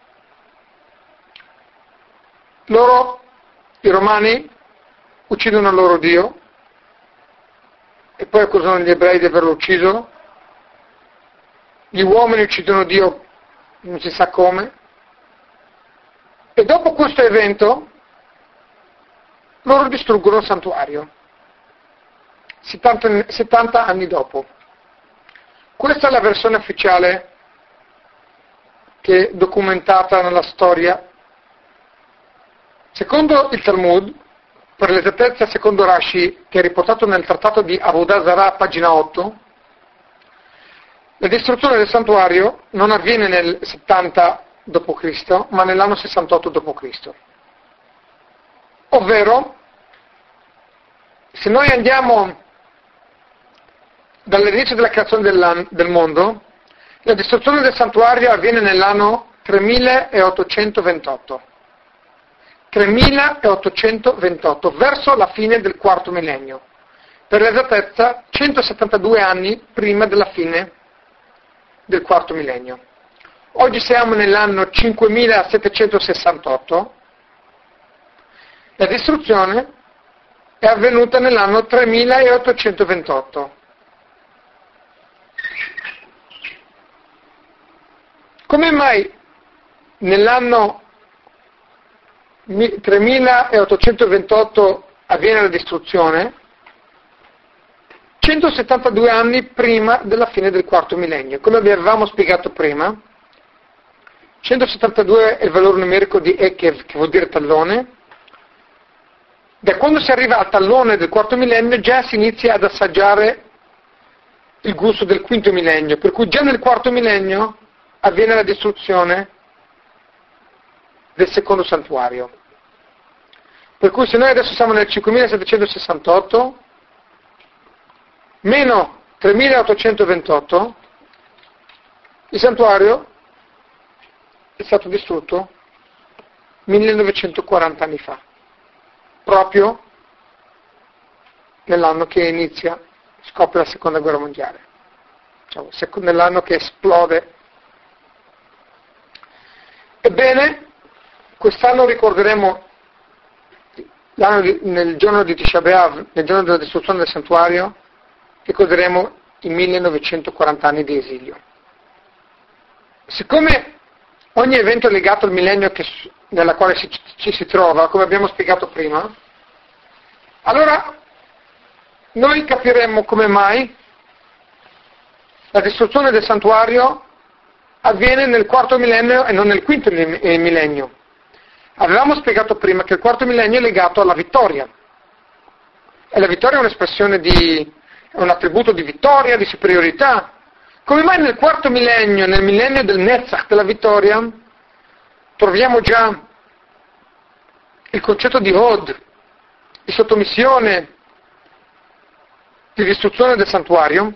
Loro, i Romani, uccidono il loro Dio e poi accusano gli ebrei di averlo ucciso. Gli uomini uccidono Dio non si sa come. E dopo questo evento loro distruggono il santuario. 70 anni dopo. Questa è la versione ufficiale che è documentata nella storia. Secondo il Talmud, per l'esattezza secondo Rashi, che è riportato nel trattato di Avodah Zarah, pagina 8, la distruzione del santuario non avviene nel 70 d.C., ma nell'anno 68 d.C. Ovvero, se noi andiamo dall'inizio della creazione del mondo, la distruzione del santuario avviene nell'anno 3828. 3828, verso la fine del quarto millennio. Per l'esattezza, 172 anni prima della fine del quarto millennio. Oggi siamo nell'anno 5768. La distruzione è avvenuta nell'anno 3828. Come mai nell'anno 3828 avviene la distruzione? 172 anni prima della fine del quarto millennio. Come vi avevamo spiegato prima, 172 è il valore numerico di Ekev, che vuol dire tallone. Da quando si arriva al tallone del quarto millennio già si inizia ad assaggiare il gusto del quinto millennio, per cui già nel quarto millennio avviene la distruzione del secondo santuario. Per cui se noi adesso siamo nel 5768 meno 3828, il santuario è stato distrutto 1940 anni fa, proprio nell'anno che scopre la seconda guerra mondiale, diciamo, nell'anno che esplode. Ebbene, quest'anno ricorderemo nel giorno di Tisha B'Av, nel giorno della distruzione del santuario, ricorderemo i 1940 anni di esilio. Siccome ogni evento è legato al millennio nella quale ci si trova, come abbiamo spiegato prima, allora noi capiremo come mai la distruzione del santuario avviene nel quarto millennio e non nel quinto millennio. Avevamo spiegato prima che il quarto millennio è legato alla vittoria, e la vittoria è un'espressione è un attributo di vittoria, di superiorità. Come mai nel quarto millennio, nel millennio del Netzach, della vittoria, troviamo già il concetto di Hod, di sottomissione, di distruzione del santuario?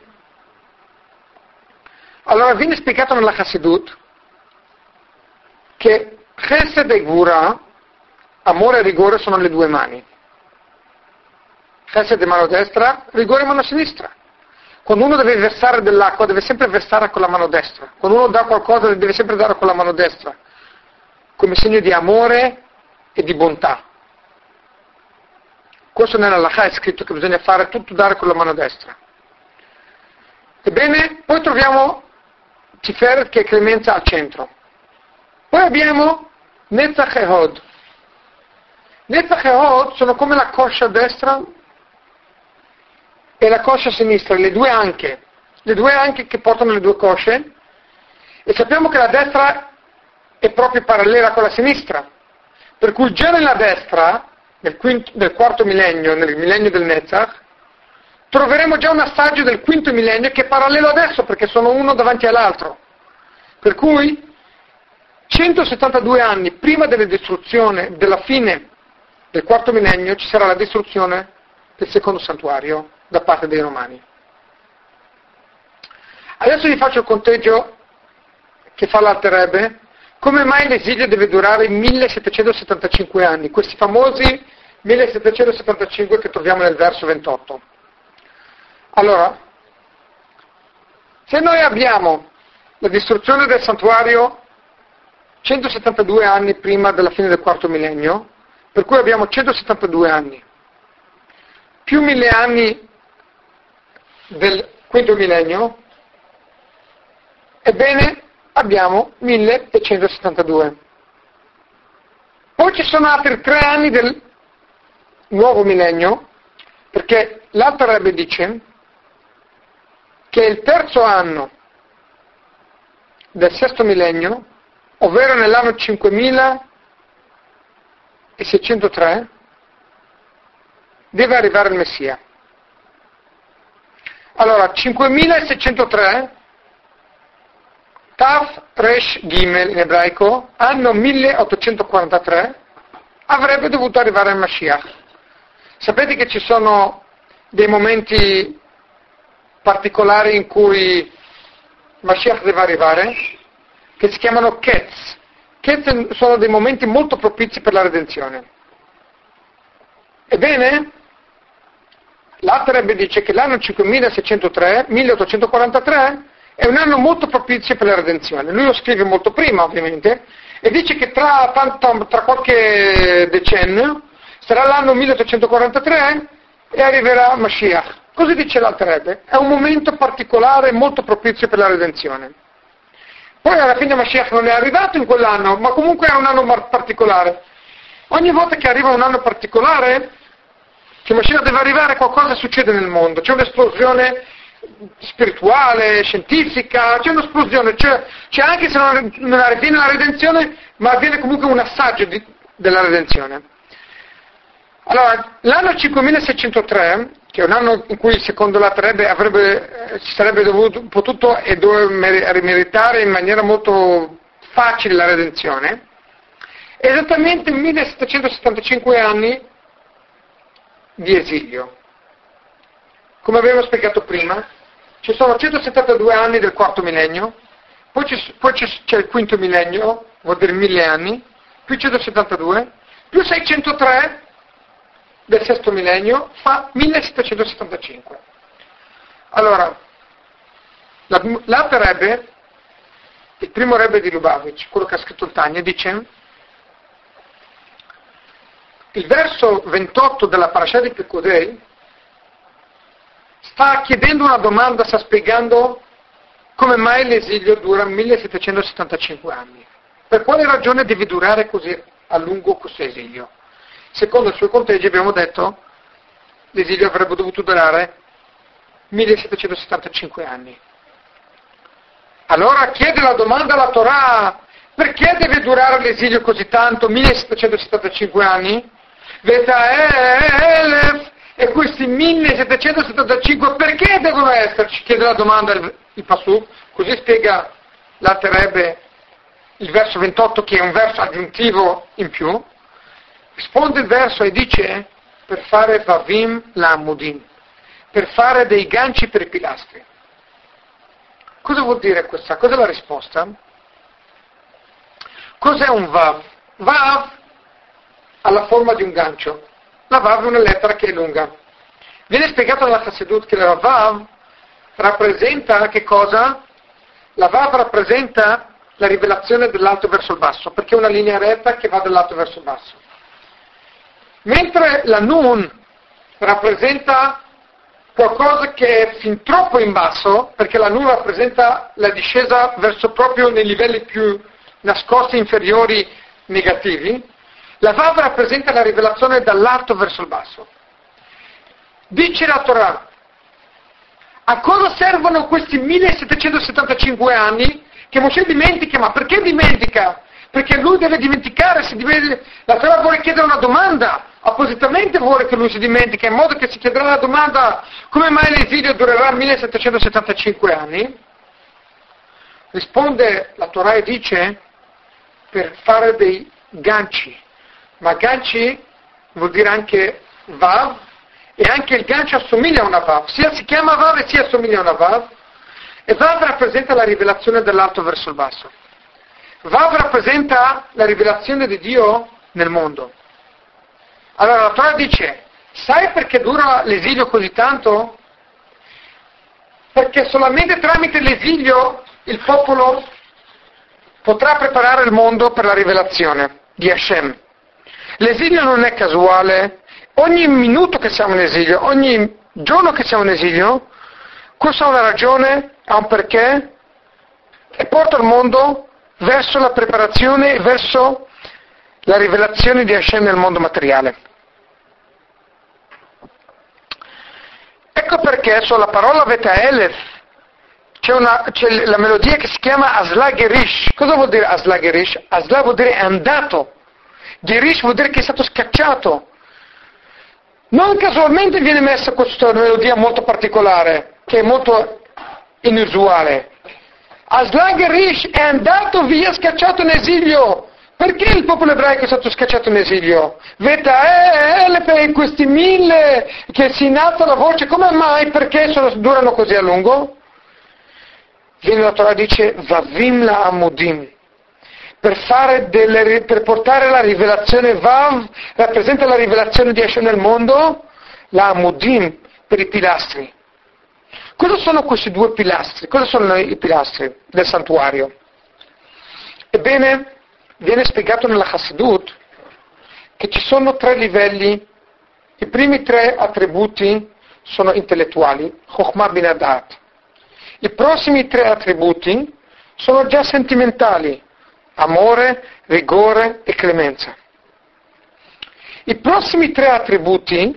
Allora viene spiegato nella Chassidut che Chesed e Gvura, amore e rigore, sono le due mani. Chesed è mano destra, rigore è mano sinistra. Quando uno deve versare dell'acqua deve sempre versare con la mano destra. Quando uno dà qualcosa deve sempre dare con la mano destra, come segno di amore e di bontà. Questo nell'Halakha è scritto che bisogna fare tutto, dare con la mano destra. Ebbene, poi troviamo Tiferet, che è clemenza, al centro. Poi abbiamo Netzach e Hod. Netzach e Hod sono come la coscia destra e la coscia sinistra, le due anche che portano le due cosce, e sappiamo che la destra è proprio parallela con la sinistra, per cui già nella destra, nel quarto millennio, nel millennio del Netzach, troveremo già un assaggio del quinto millennio che è parallelo adesso, perché sono uno davanti all'altro. Per cui 172 anni prima della distruzione, della fine del quarto millennio, ci sarà la distruzione del secondo santuario da parte dei Romani. Adesso vi faccio il conteggio che fa l'Alter Rebbe. Come mai l'esilio deve durare 1775 anni? Questi famosi 1775 che troviamo nel verso 28. Allora, se noi abbiamo la distruzione del santuario 172 anni prima della fine del quarto millennio, per cui abbiamo 172 anni, più 1000 anni del quinto millennio, ebbene abbiamo 1172. Poi ci sono altri 3 anni del nuovo millennio, perché l'Alter Rebbe dice che il terzo anno del sesto millennio, ovvero nell'anno 5603, deve arrivare il Messia. Allora, 5603, Taf Resh Gimel in ebraico, anno 1843, avrebbe dovuto arrivare il Mashiach. Sapete che ci sono dei momenti particolari in cui Mashiach deve arrivare, che si chiamano Ketz. Ketz sono dei momenti molto propizi per la redenzione. Ebbene, l'Alter dice che l'anno 5603, 1843, è un anno molto propizio per la redenzione. Lui lo scrive molto prima, ovviamente, e dice che tra qualche decennio sarà l'anno 1843 e arriverà Mashiach. Così dice l'Alter. È un momento particolare, molto propizio per la redenzione. Poi alla fine Mashiach non è arrivato in quell'anno, ma comunque è un anno particolare. Ogni volta che arriva un anno particolare, che Mashiach deve arrivare, qualcosa succede nel mondo. C'è un'esplosione spirituale, scientifica, c'è un'esplosione, c'è anche se non avviene la redenzione, ma avviene comunque un assaggio della redenzione. Allora, l'anno 5603, che è un anno in cui secondo la Rebbe si sarebbe potuto e doveva meritare in maniera molto facile la redenzione, è esattamente 1775 anni di esilio. Come abbiamo spiegato prima, ci sono 172 anni del quarto millennio, poi c'è il quinto millennio, vuol dire 1000 anni, più 172, più 603 del sesto millennio, fa 1775. Allora, l'altro Rebbe, il primo Rebbe di Lubavitch, quello che ha scritto il Tanya, dice: il verso 28 della Parashah di Pekudei sta chiedendo una domanda, sta spiegando come mai l'esilio dura 1775 anni. Per quale ragione deve durare così a lungo questo esilio? Secondo i suoi conteggi, abbiamo detto, l'esilio avrebbe dovuto durare 1775 anni. Allora chiede la domanda alla Torah: perché deve durare l'esilio così tanto, 1775 anni? E questi 1775 perché devono esserci? Chiede la domanda il Pasuk, così spiega l'Alter Rebbe il verso 28, che è un verso aggiuntivo in più. Risponde il verso e dice: per fare Vavim Lamudin, per fare dei ganci per i pilastri. Cosa vuol dire questa? Cos'è la risposta? Cos'è un Vav? Vav ha la forma di un gancio. La Vav è una lettera che è lunga. Viene spiegato nella Chassidut che la Vav rappresenta che cosa? La Vav rappresenta la rivelazione dall'alto verso il basso, perché è una linea retta che va dall'alto verso il basso. Mentre la Nun rappresenta qualcosa che è fin troppo in basso, perché la Nun rappresenta la discesa verso proprio nei livelli più nascosti, inferiori, negativi, la Vav rappresenta la rivelazione dall'alto verso il basso. Dice la Torah: a cosa servono questi 1775 anni che Mosè dimentica? Ma perché dimentica? Perché lui deve dimenticare, la Torah vuole chiedere una domanda, appositamente vuole che lui si dimentichi, in modo che si chiederà la domanda: come mai l'esilio durerà 1775 anni? Risponde la Torah e dice: per fare dei ganci. Ma ganci vuol dire anche Vav, e anche il gancio assomiglia a una Vav, sia si chiama Vav e sia assomiglia a una Vav, e Vav rappresenta la rivelazione dall'alto verso il basso. Vav rappresenta la rivelazione di Dio nel mondo. Allora la Torah dice: sai perché dura l'esilio così tanto? Perché solamente tramite l'esilio il popolo potrà preparare il mondo per la rivelazione di Hashem. L'esilio non è casuale. Ogni minuto che siamo in esilio, ogni giorno che siamo in esilio, questa ha una ragione, ha un perché, e porta il mondo verso la preparazione, verso la rivelazione di Hashem nel mondo materiale. Ecco perché sulla parola Vetaelef c'è la melodia che si chiama Asla Gerish. Cosa vuol dire Asla Gerish? Asla vuol dire è andato, Gerish vuol dire che è stato scacciato. Non casualmente viene messa questa melodia molto particolare, che è molto inusuale. Aslan Rish è andato via scacciato in esilio. Perché il popolo ebraico è stato scacciato in esilio? Per questi 1000 che si innalza la voce, come mai? Perché durano così a lungo? Viene la Torah dice Vavim la Amudim. Per portare la rivelazione Vav, rappresenta la rivelazione di Hashem nel mondo, la Amudim per i pilastri. Cosa sono questi due pilastri? Cosa sono i pilastri del santuario? Ebbene, viene spiegato nella Chassidut che ci sono 3 livelli. I primi 3 attributi sono intellettuali, Chokhmah bin Adat. I prossimi 3 attributi sono già sentimentali, amore, rigore e clemenza. I prossimi 3 attributi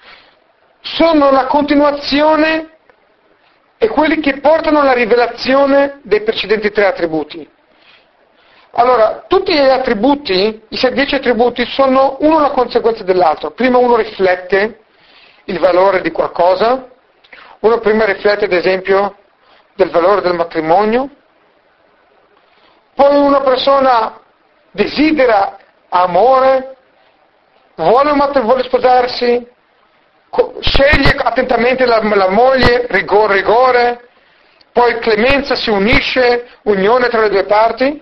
sono la continuazione e quelli che portano alla rivelazione dei precedenti 3 attributi. Allora, tutti gli attributi, i 10 attributi, sono uno la conseguenza dell'altro. Prima uno riflette il valore di qualcosa, uno prima riflette ad esempio del valore del matrimonio, poi una persona desidera amore, vuole sposarsi, sceglie attentamente la moglie, rigore, poi clemenza, si unisce, unione tra le due parti.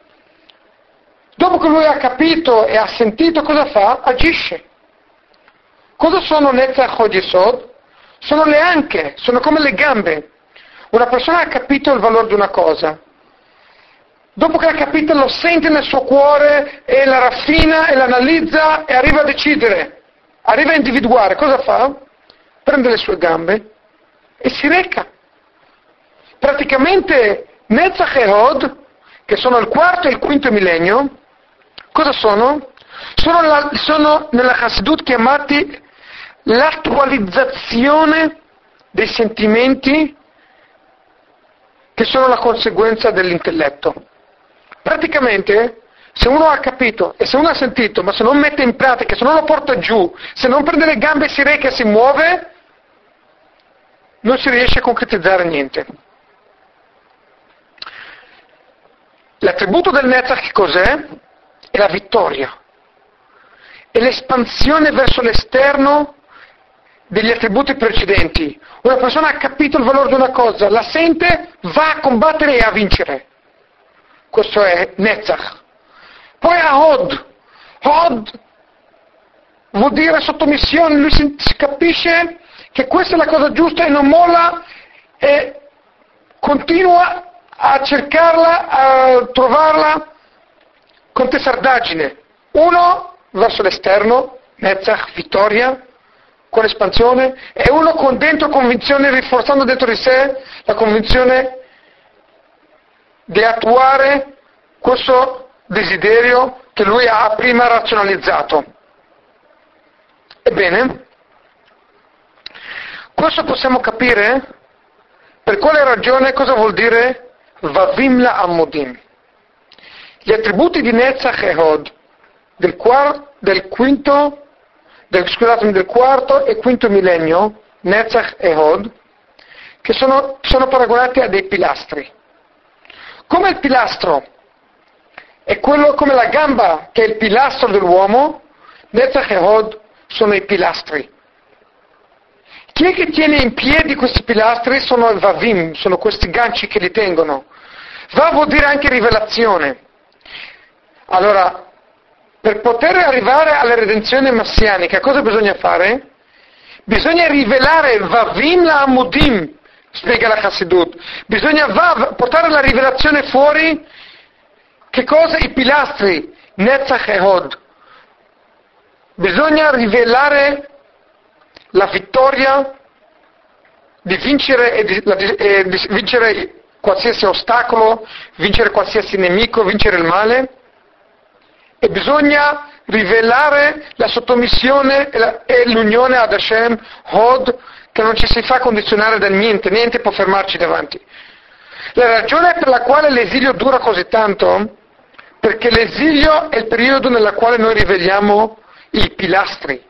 Dopo che lui ha capito e ha sentito cosa fa, agisce. Cosa sono Netzach Hod Yesod? Sono le anche, sono come le gambe. Una persona ha capito il valore di una cosa. Dopo che l'ha capito lo sente nel suo cuore e la raffina e l'analizza e arriva a decidere, arriva a individuare. Cosa fa? Prende le sue gambe e si reca. Praticamente Netzach e Hod, che sono il 4° e il 5° millennio, cosa sono? Sono nella Chassidut chiamati l'attualizzazione dei sentimenti che sono la conseguenza dell'intelletto. Praticamente, se uno ha capito e se uno ha sentito, ma se non mette in pratica, se non lo porta giù, se non prende le gambe e si reca e si muove, non si riesce a concretizzare niente. L'attributo del Netzach che cos'è? È la vittoria. È l'espansione verso l'esterno degli attributi precedenti. Una persona ha capito il valore di una cosa, la sente, va a combattere e a vincere. Questo è Netzach. Poi ha Hod. Hod vuol dire sottomissione, lui si capisce che questa è la cosa giusta e non molla e continua a cercarla, a trovarla con testardaggine. Uno verso l'esterno, Netzach, vittoria, con espansione, e uno con dentro convinzione, rinforzando dentro di sé la convinzione di attuare questo desiderio che lui ha prima razionalizzato. Ebbene, questo possiamo capire per quale ragione cosa vuol dire Vavim la Amudim. Gli attributi di Netzach e Hod del 4° e 5° millennio, Netzach e Hod, che sono paragonati a dei pilastri. Come il pilastro è quello, come la gamba che è il pilastro dell'uomo, Netzach e Hod sono i pilastri. Chi è che tiene in piedi questi pilastri? Sono i Vavim, sono questi ganci che li tengono. Vav vuol dire anche rivelazione. Allora, per poter arrivare alla redenzione messianica, cosa bisogna fare? Bisogna rivelare Vavim la Amudim, spiega la Chassidut. Bisogna portare la rivelazione fuori, che cosa? I pilastri, Netzach e Hod. Bisogna rivelare la vittoria di vincere, di vincere qualsiasi ostacolo, vincere qualsiasi nemico, vincere il male. E bisogna rivelare la sottomissione e l'unione ad Hashem, Hod, che non ci si fa condizionare da niente può fermarci davanti. La ragione per la quale l'esilio dura così tanto, perché l'esilio è il periodo nel quale noi riveliamo i pilastri,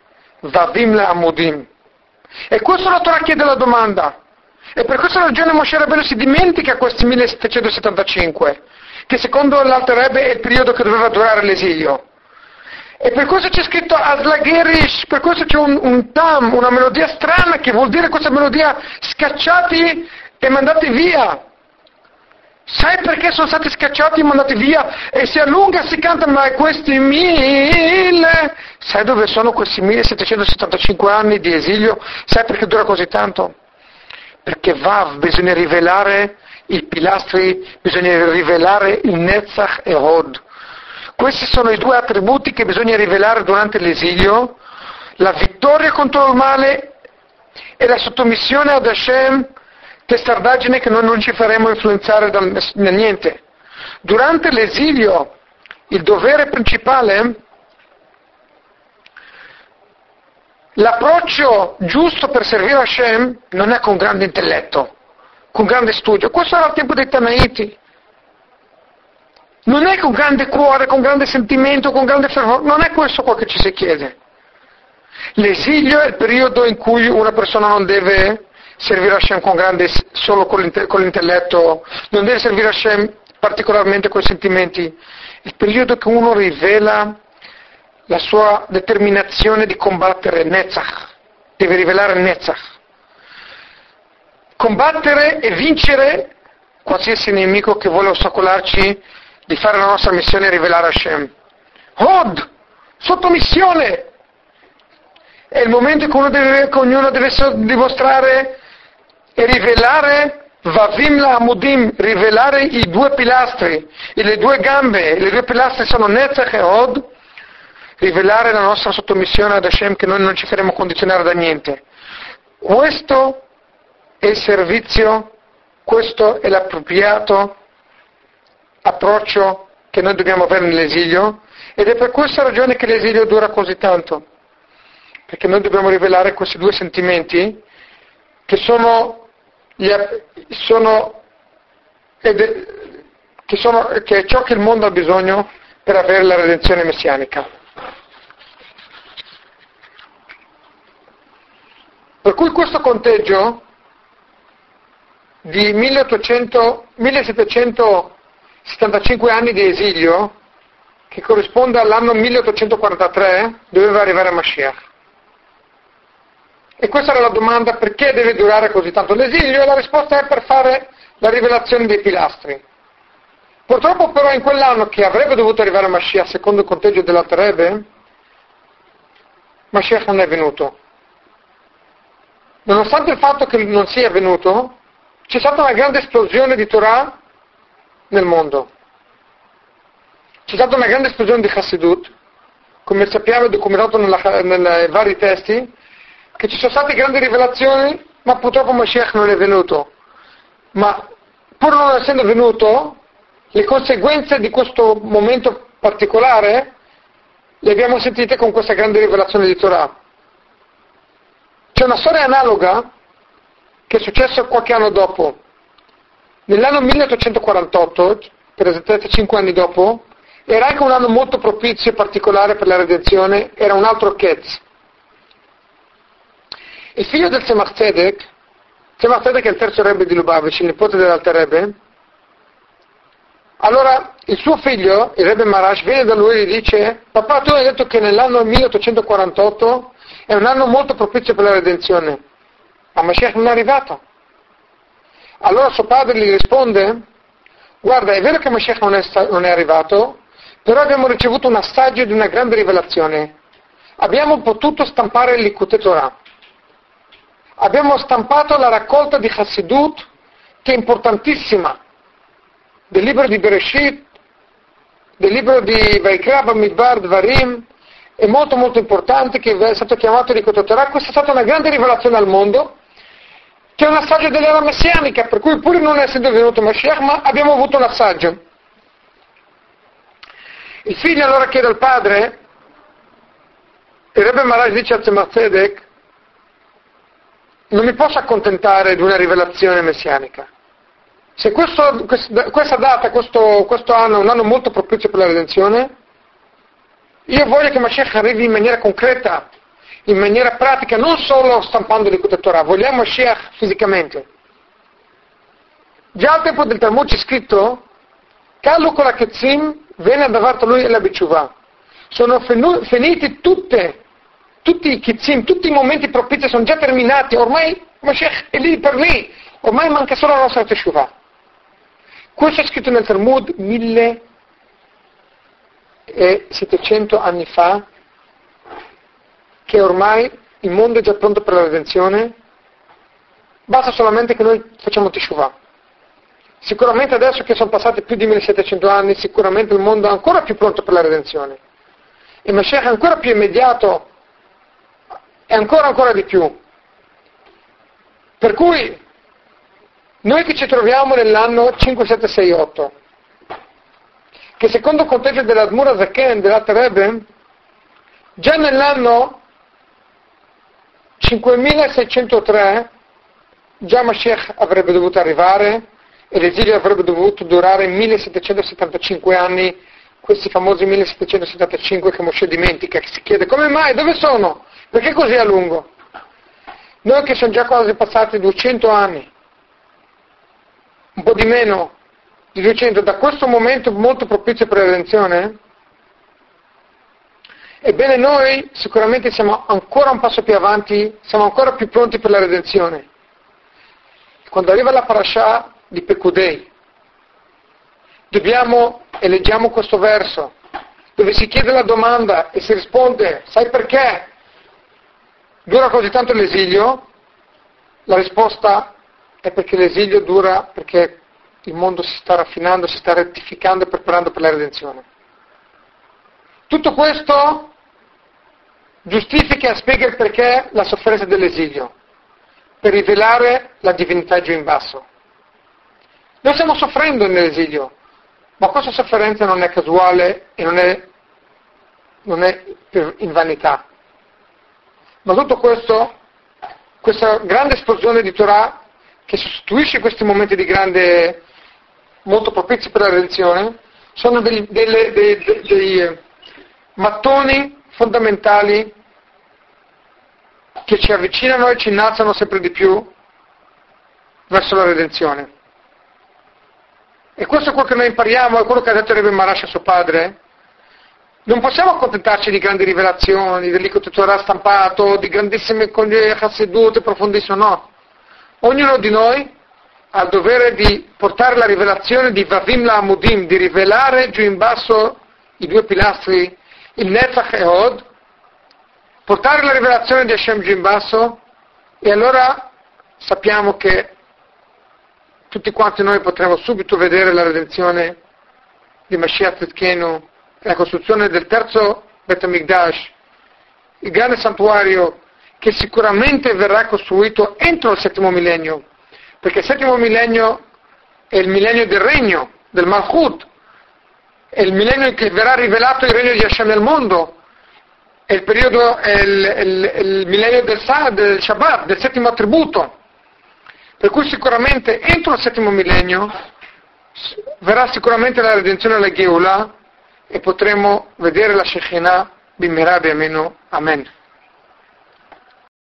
Vavim Amudim. E questo la Torah chiede la domanda. E per questa ragione Moshe Rabbeinu si dimentica questi 1775, che secondo l'Alter Rebbe è il periodo che doveva durare l'esilio. E per questo c'è scritto Aslagerish, per questo c'è un tam, una melodia strana, che vuol dire questa melodia scacciati e mandati via. Sai perché sono stati scacciati e mandati via? E si allunga, si canta, ma questi 1000... Sai dove sono questi 1775 anni di esilio? Sai perché dura così tanto? Perché bisogna rivelare i pilastri, bisogna rivelare il Netzach e Hod. Questi sono i due attributi che bisogna rivelare durante l'esilio: la vittoria contro il male e la sottomissione ad Hashem, testardaggine che noi non ci faremo influenzare da niente. Durante l'esilio il dovere principale, l'approccio giusto per servire Hashem non è con grande intelletto, con grande studio. Questo era il tempo dei Tanaiti. Non è con grande cuore, con grande sentimento, con grande fervore, non è questo quello che ci si chiede. L'esilio è il periodo in cui una persona non deve servire Hashem solo con l'intelletto, non deve servire Hashem particolarmente con i sentimenti. Il periodo che uno rivela la sua determinazione di combattere Netzach, deve rivelare Netzach. Combattere e vincere qualsiasi nemico che vuole ostacolarci di fare la nostra missione e rivelare Hashem. Hod, sottomissione! È il momento in cui ognuno deve dimostrare e rivelare Vavim la Amudim, rivelare i due pilastri, le due gambe, le due pilastri sono Netzach e Hod, rivelare la nostra sottomissione ad Hashem, che noi non ci faremo condizionare da niente. Questo è il servizio, questo è l'appropriato approccio che noi dobbiamo avere nell'esilio, ed è per questa ragione che l'esilio dura così tanto, perché noi dobbiamo rivelare questi due sentimenti che che è ciò che il mondo ha bisogno per avere la redenzione messianica. Per cui questo conteggio di 1775 anni di esilio, che corrisponde all'anno 1843, doveva arrivare a Mashiach. E questa era la domanda: perché deve durare così tanto l'esilio? E la risposta è per fare la rivelazione dei pilastri. Purtroppo però in quell'anno che avrebbe dovuto arrivare Mashiach, secondo il conteggio dell'Alter Rebbe, Mashiach non è venuto. Nonostante il fatto che non sia venuto, c'è stata una grande esplosione di Torah nel mondo. C'è stata una grande esplosione di Chassidut, come sappiamo è documentato nei vari testi, che ci sono state grandi rivelazioni, ma purtroppo Mashiach non è venuto. Ma pur non essendo venuto, le conseguenze di questo momento particolare le abbiamo sentite con questa grande rivelazione di Torah. C'è una storia analoga che è successa qualche anno dopo. Nell'anno 1848, per esattamente 5 anni dopo, era anche un anno molto propizio e particolare per la redenzione, era un altro Ketz. Il figlio del Tzemach Tzedek è il terzo Rebbe di Lubavitch, il nipote dell'Alter Rebbe. Allora il suo figlio, il Rebbe Marash, viene da lui e gli dice: papà, tu hai detto che nell'anno 1848 è un anno molto propizio per la redenzione, ma Mashiach non è arrivato. Allora suo padre gli risponde: guarda, è vero che Mashiach non è arrivato, però abbiamo ricevuto un assaggio di una grande rivelazione. Abbiamo potuto stampare l'Likutei Torah. Abbiamo stampato la raccolta di Chassidut, che è importantissima, del libro di Bereshit, del libro di Vaikra, Bamidbar, Dvarim, è molto molto importante, che è stato chiamato Likutei Torah. Questa è stata una grande rivelazione al mondo, che è un assaggio dell'era messianica, per cui pur non essendo venuto Mashiach, ma abbiamo avuto un assaggio. Il figlio allora chiede al padre, il Rebbe Marash dice a Tzemach Tzedek: non mi posso accontentare di una rivelazione messianica. Se questa data, questo anno è un anno molto propizio per la redenzione, io voglio che Mashiach arrivi in maniera concreta, in maniera pratica, non solo stampando l'Likutei Torah, vogliamo Mashiach fisicamente. Già al tempo del Talmud c'è scritto Kalu kol haketzim vene davar lui e la bitshuva. Sono finiti tutti i kitzim, tutti i momenti propizi sono già terminati, ormai Mashiach è lì per lì, ormai manca solo la nostra teshuvah. Questo è scritto nel Talmud 1700 anni fa, che ormai il mondo è già pronto per la redenzione, basta solamente che noi facciamo teshuvah. Sicuramente adesso che sono passati più di 1700 anni, sicuramente il mondo è ancora più pronto per la redenzione. E Mashiach è ancora più immediato e ancora di più. Per cui noi che ci troviamo nell'anno 5768, che secondo il conteggio dell'Admur HaZaken, dell'Alter Rebbe, già nell'anno 5603 già Mashiach avrebbe dovuto arrivare e l'esilio avrebbe dovuto durare 1775 anni, questi famosi 1775 che Moshe dimentica, che si chiede come mai, dove sono? Perché così a lungo? Noi che sono già quasi passati 200 anni, un po' di meno di 200, da questo momento molto propizio per la redenzione, ebbene noi sicuramente siamo ancora un passo più avanti, siamo ancora più pronti per la redenzione. Quando arriva la parasha di Pekudei, dobbiamo e leggiamo questo verso, dove si chiede la domanda e si risponde, sai perché dura così tanto l'esilio? La risposta è perché l'esilio dura perché il mondo si sta raffinando, si sta rettificando e preparando per la redenzione. Tutto questo giustifica e spiega il perché la sofferenza dell'esilio, per rivelare la divinità giù in basso. Noi stiamo soffrendo nell'esilio, ma questa sofferenza non è casuale e non è in vanità. Ma tutto questo, questa grande esplosione di Torah che sostituisce questi momenti di grande, molto propizi per la redenzione, sono dei mattoni fondamentali che ci avvicinano e ci innalzano sempre di più verso la redenzione. E questo è quello che noi impariamo, è quello che ha detto Rebbe Maharash a suo padre. Non possiamo accontentarci di grandi rivelazioni, dell'Likutei Torah stampato, di grandissime chassidut profondissime, no. Ognuno di noi ha il dovere di portare la rivelazione di Vavim la Amudim, di rivelare giù in basso i due pilastri, il Netzach e Hod, portare la rivelazione di Hashem giù in basso, e allora sappiamo che tutti quanti noi potremo subito vedere la redenzione di Mashiach Tzidkenu, la costruzione del terzo Bet HaMikdash, il grande santuario che sicuramente verrà costruito entro il settimo millennio, perché il settimo millennio è il millennio del regno, del Malchut, è il millennio in cui verrà rivelato il regno di Hashem nel mondo, è il periodo, è il millennio del Shabbat, del settimo attributo. Per cui sicuramente entro il settimo millennio verrà sicuramente la redenzione alla Geulah e potremo vedere la Shekhinah bimmerà b'yamenu. Amen.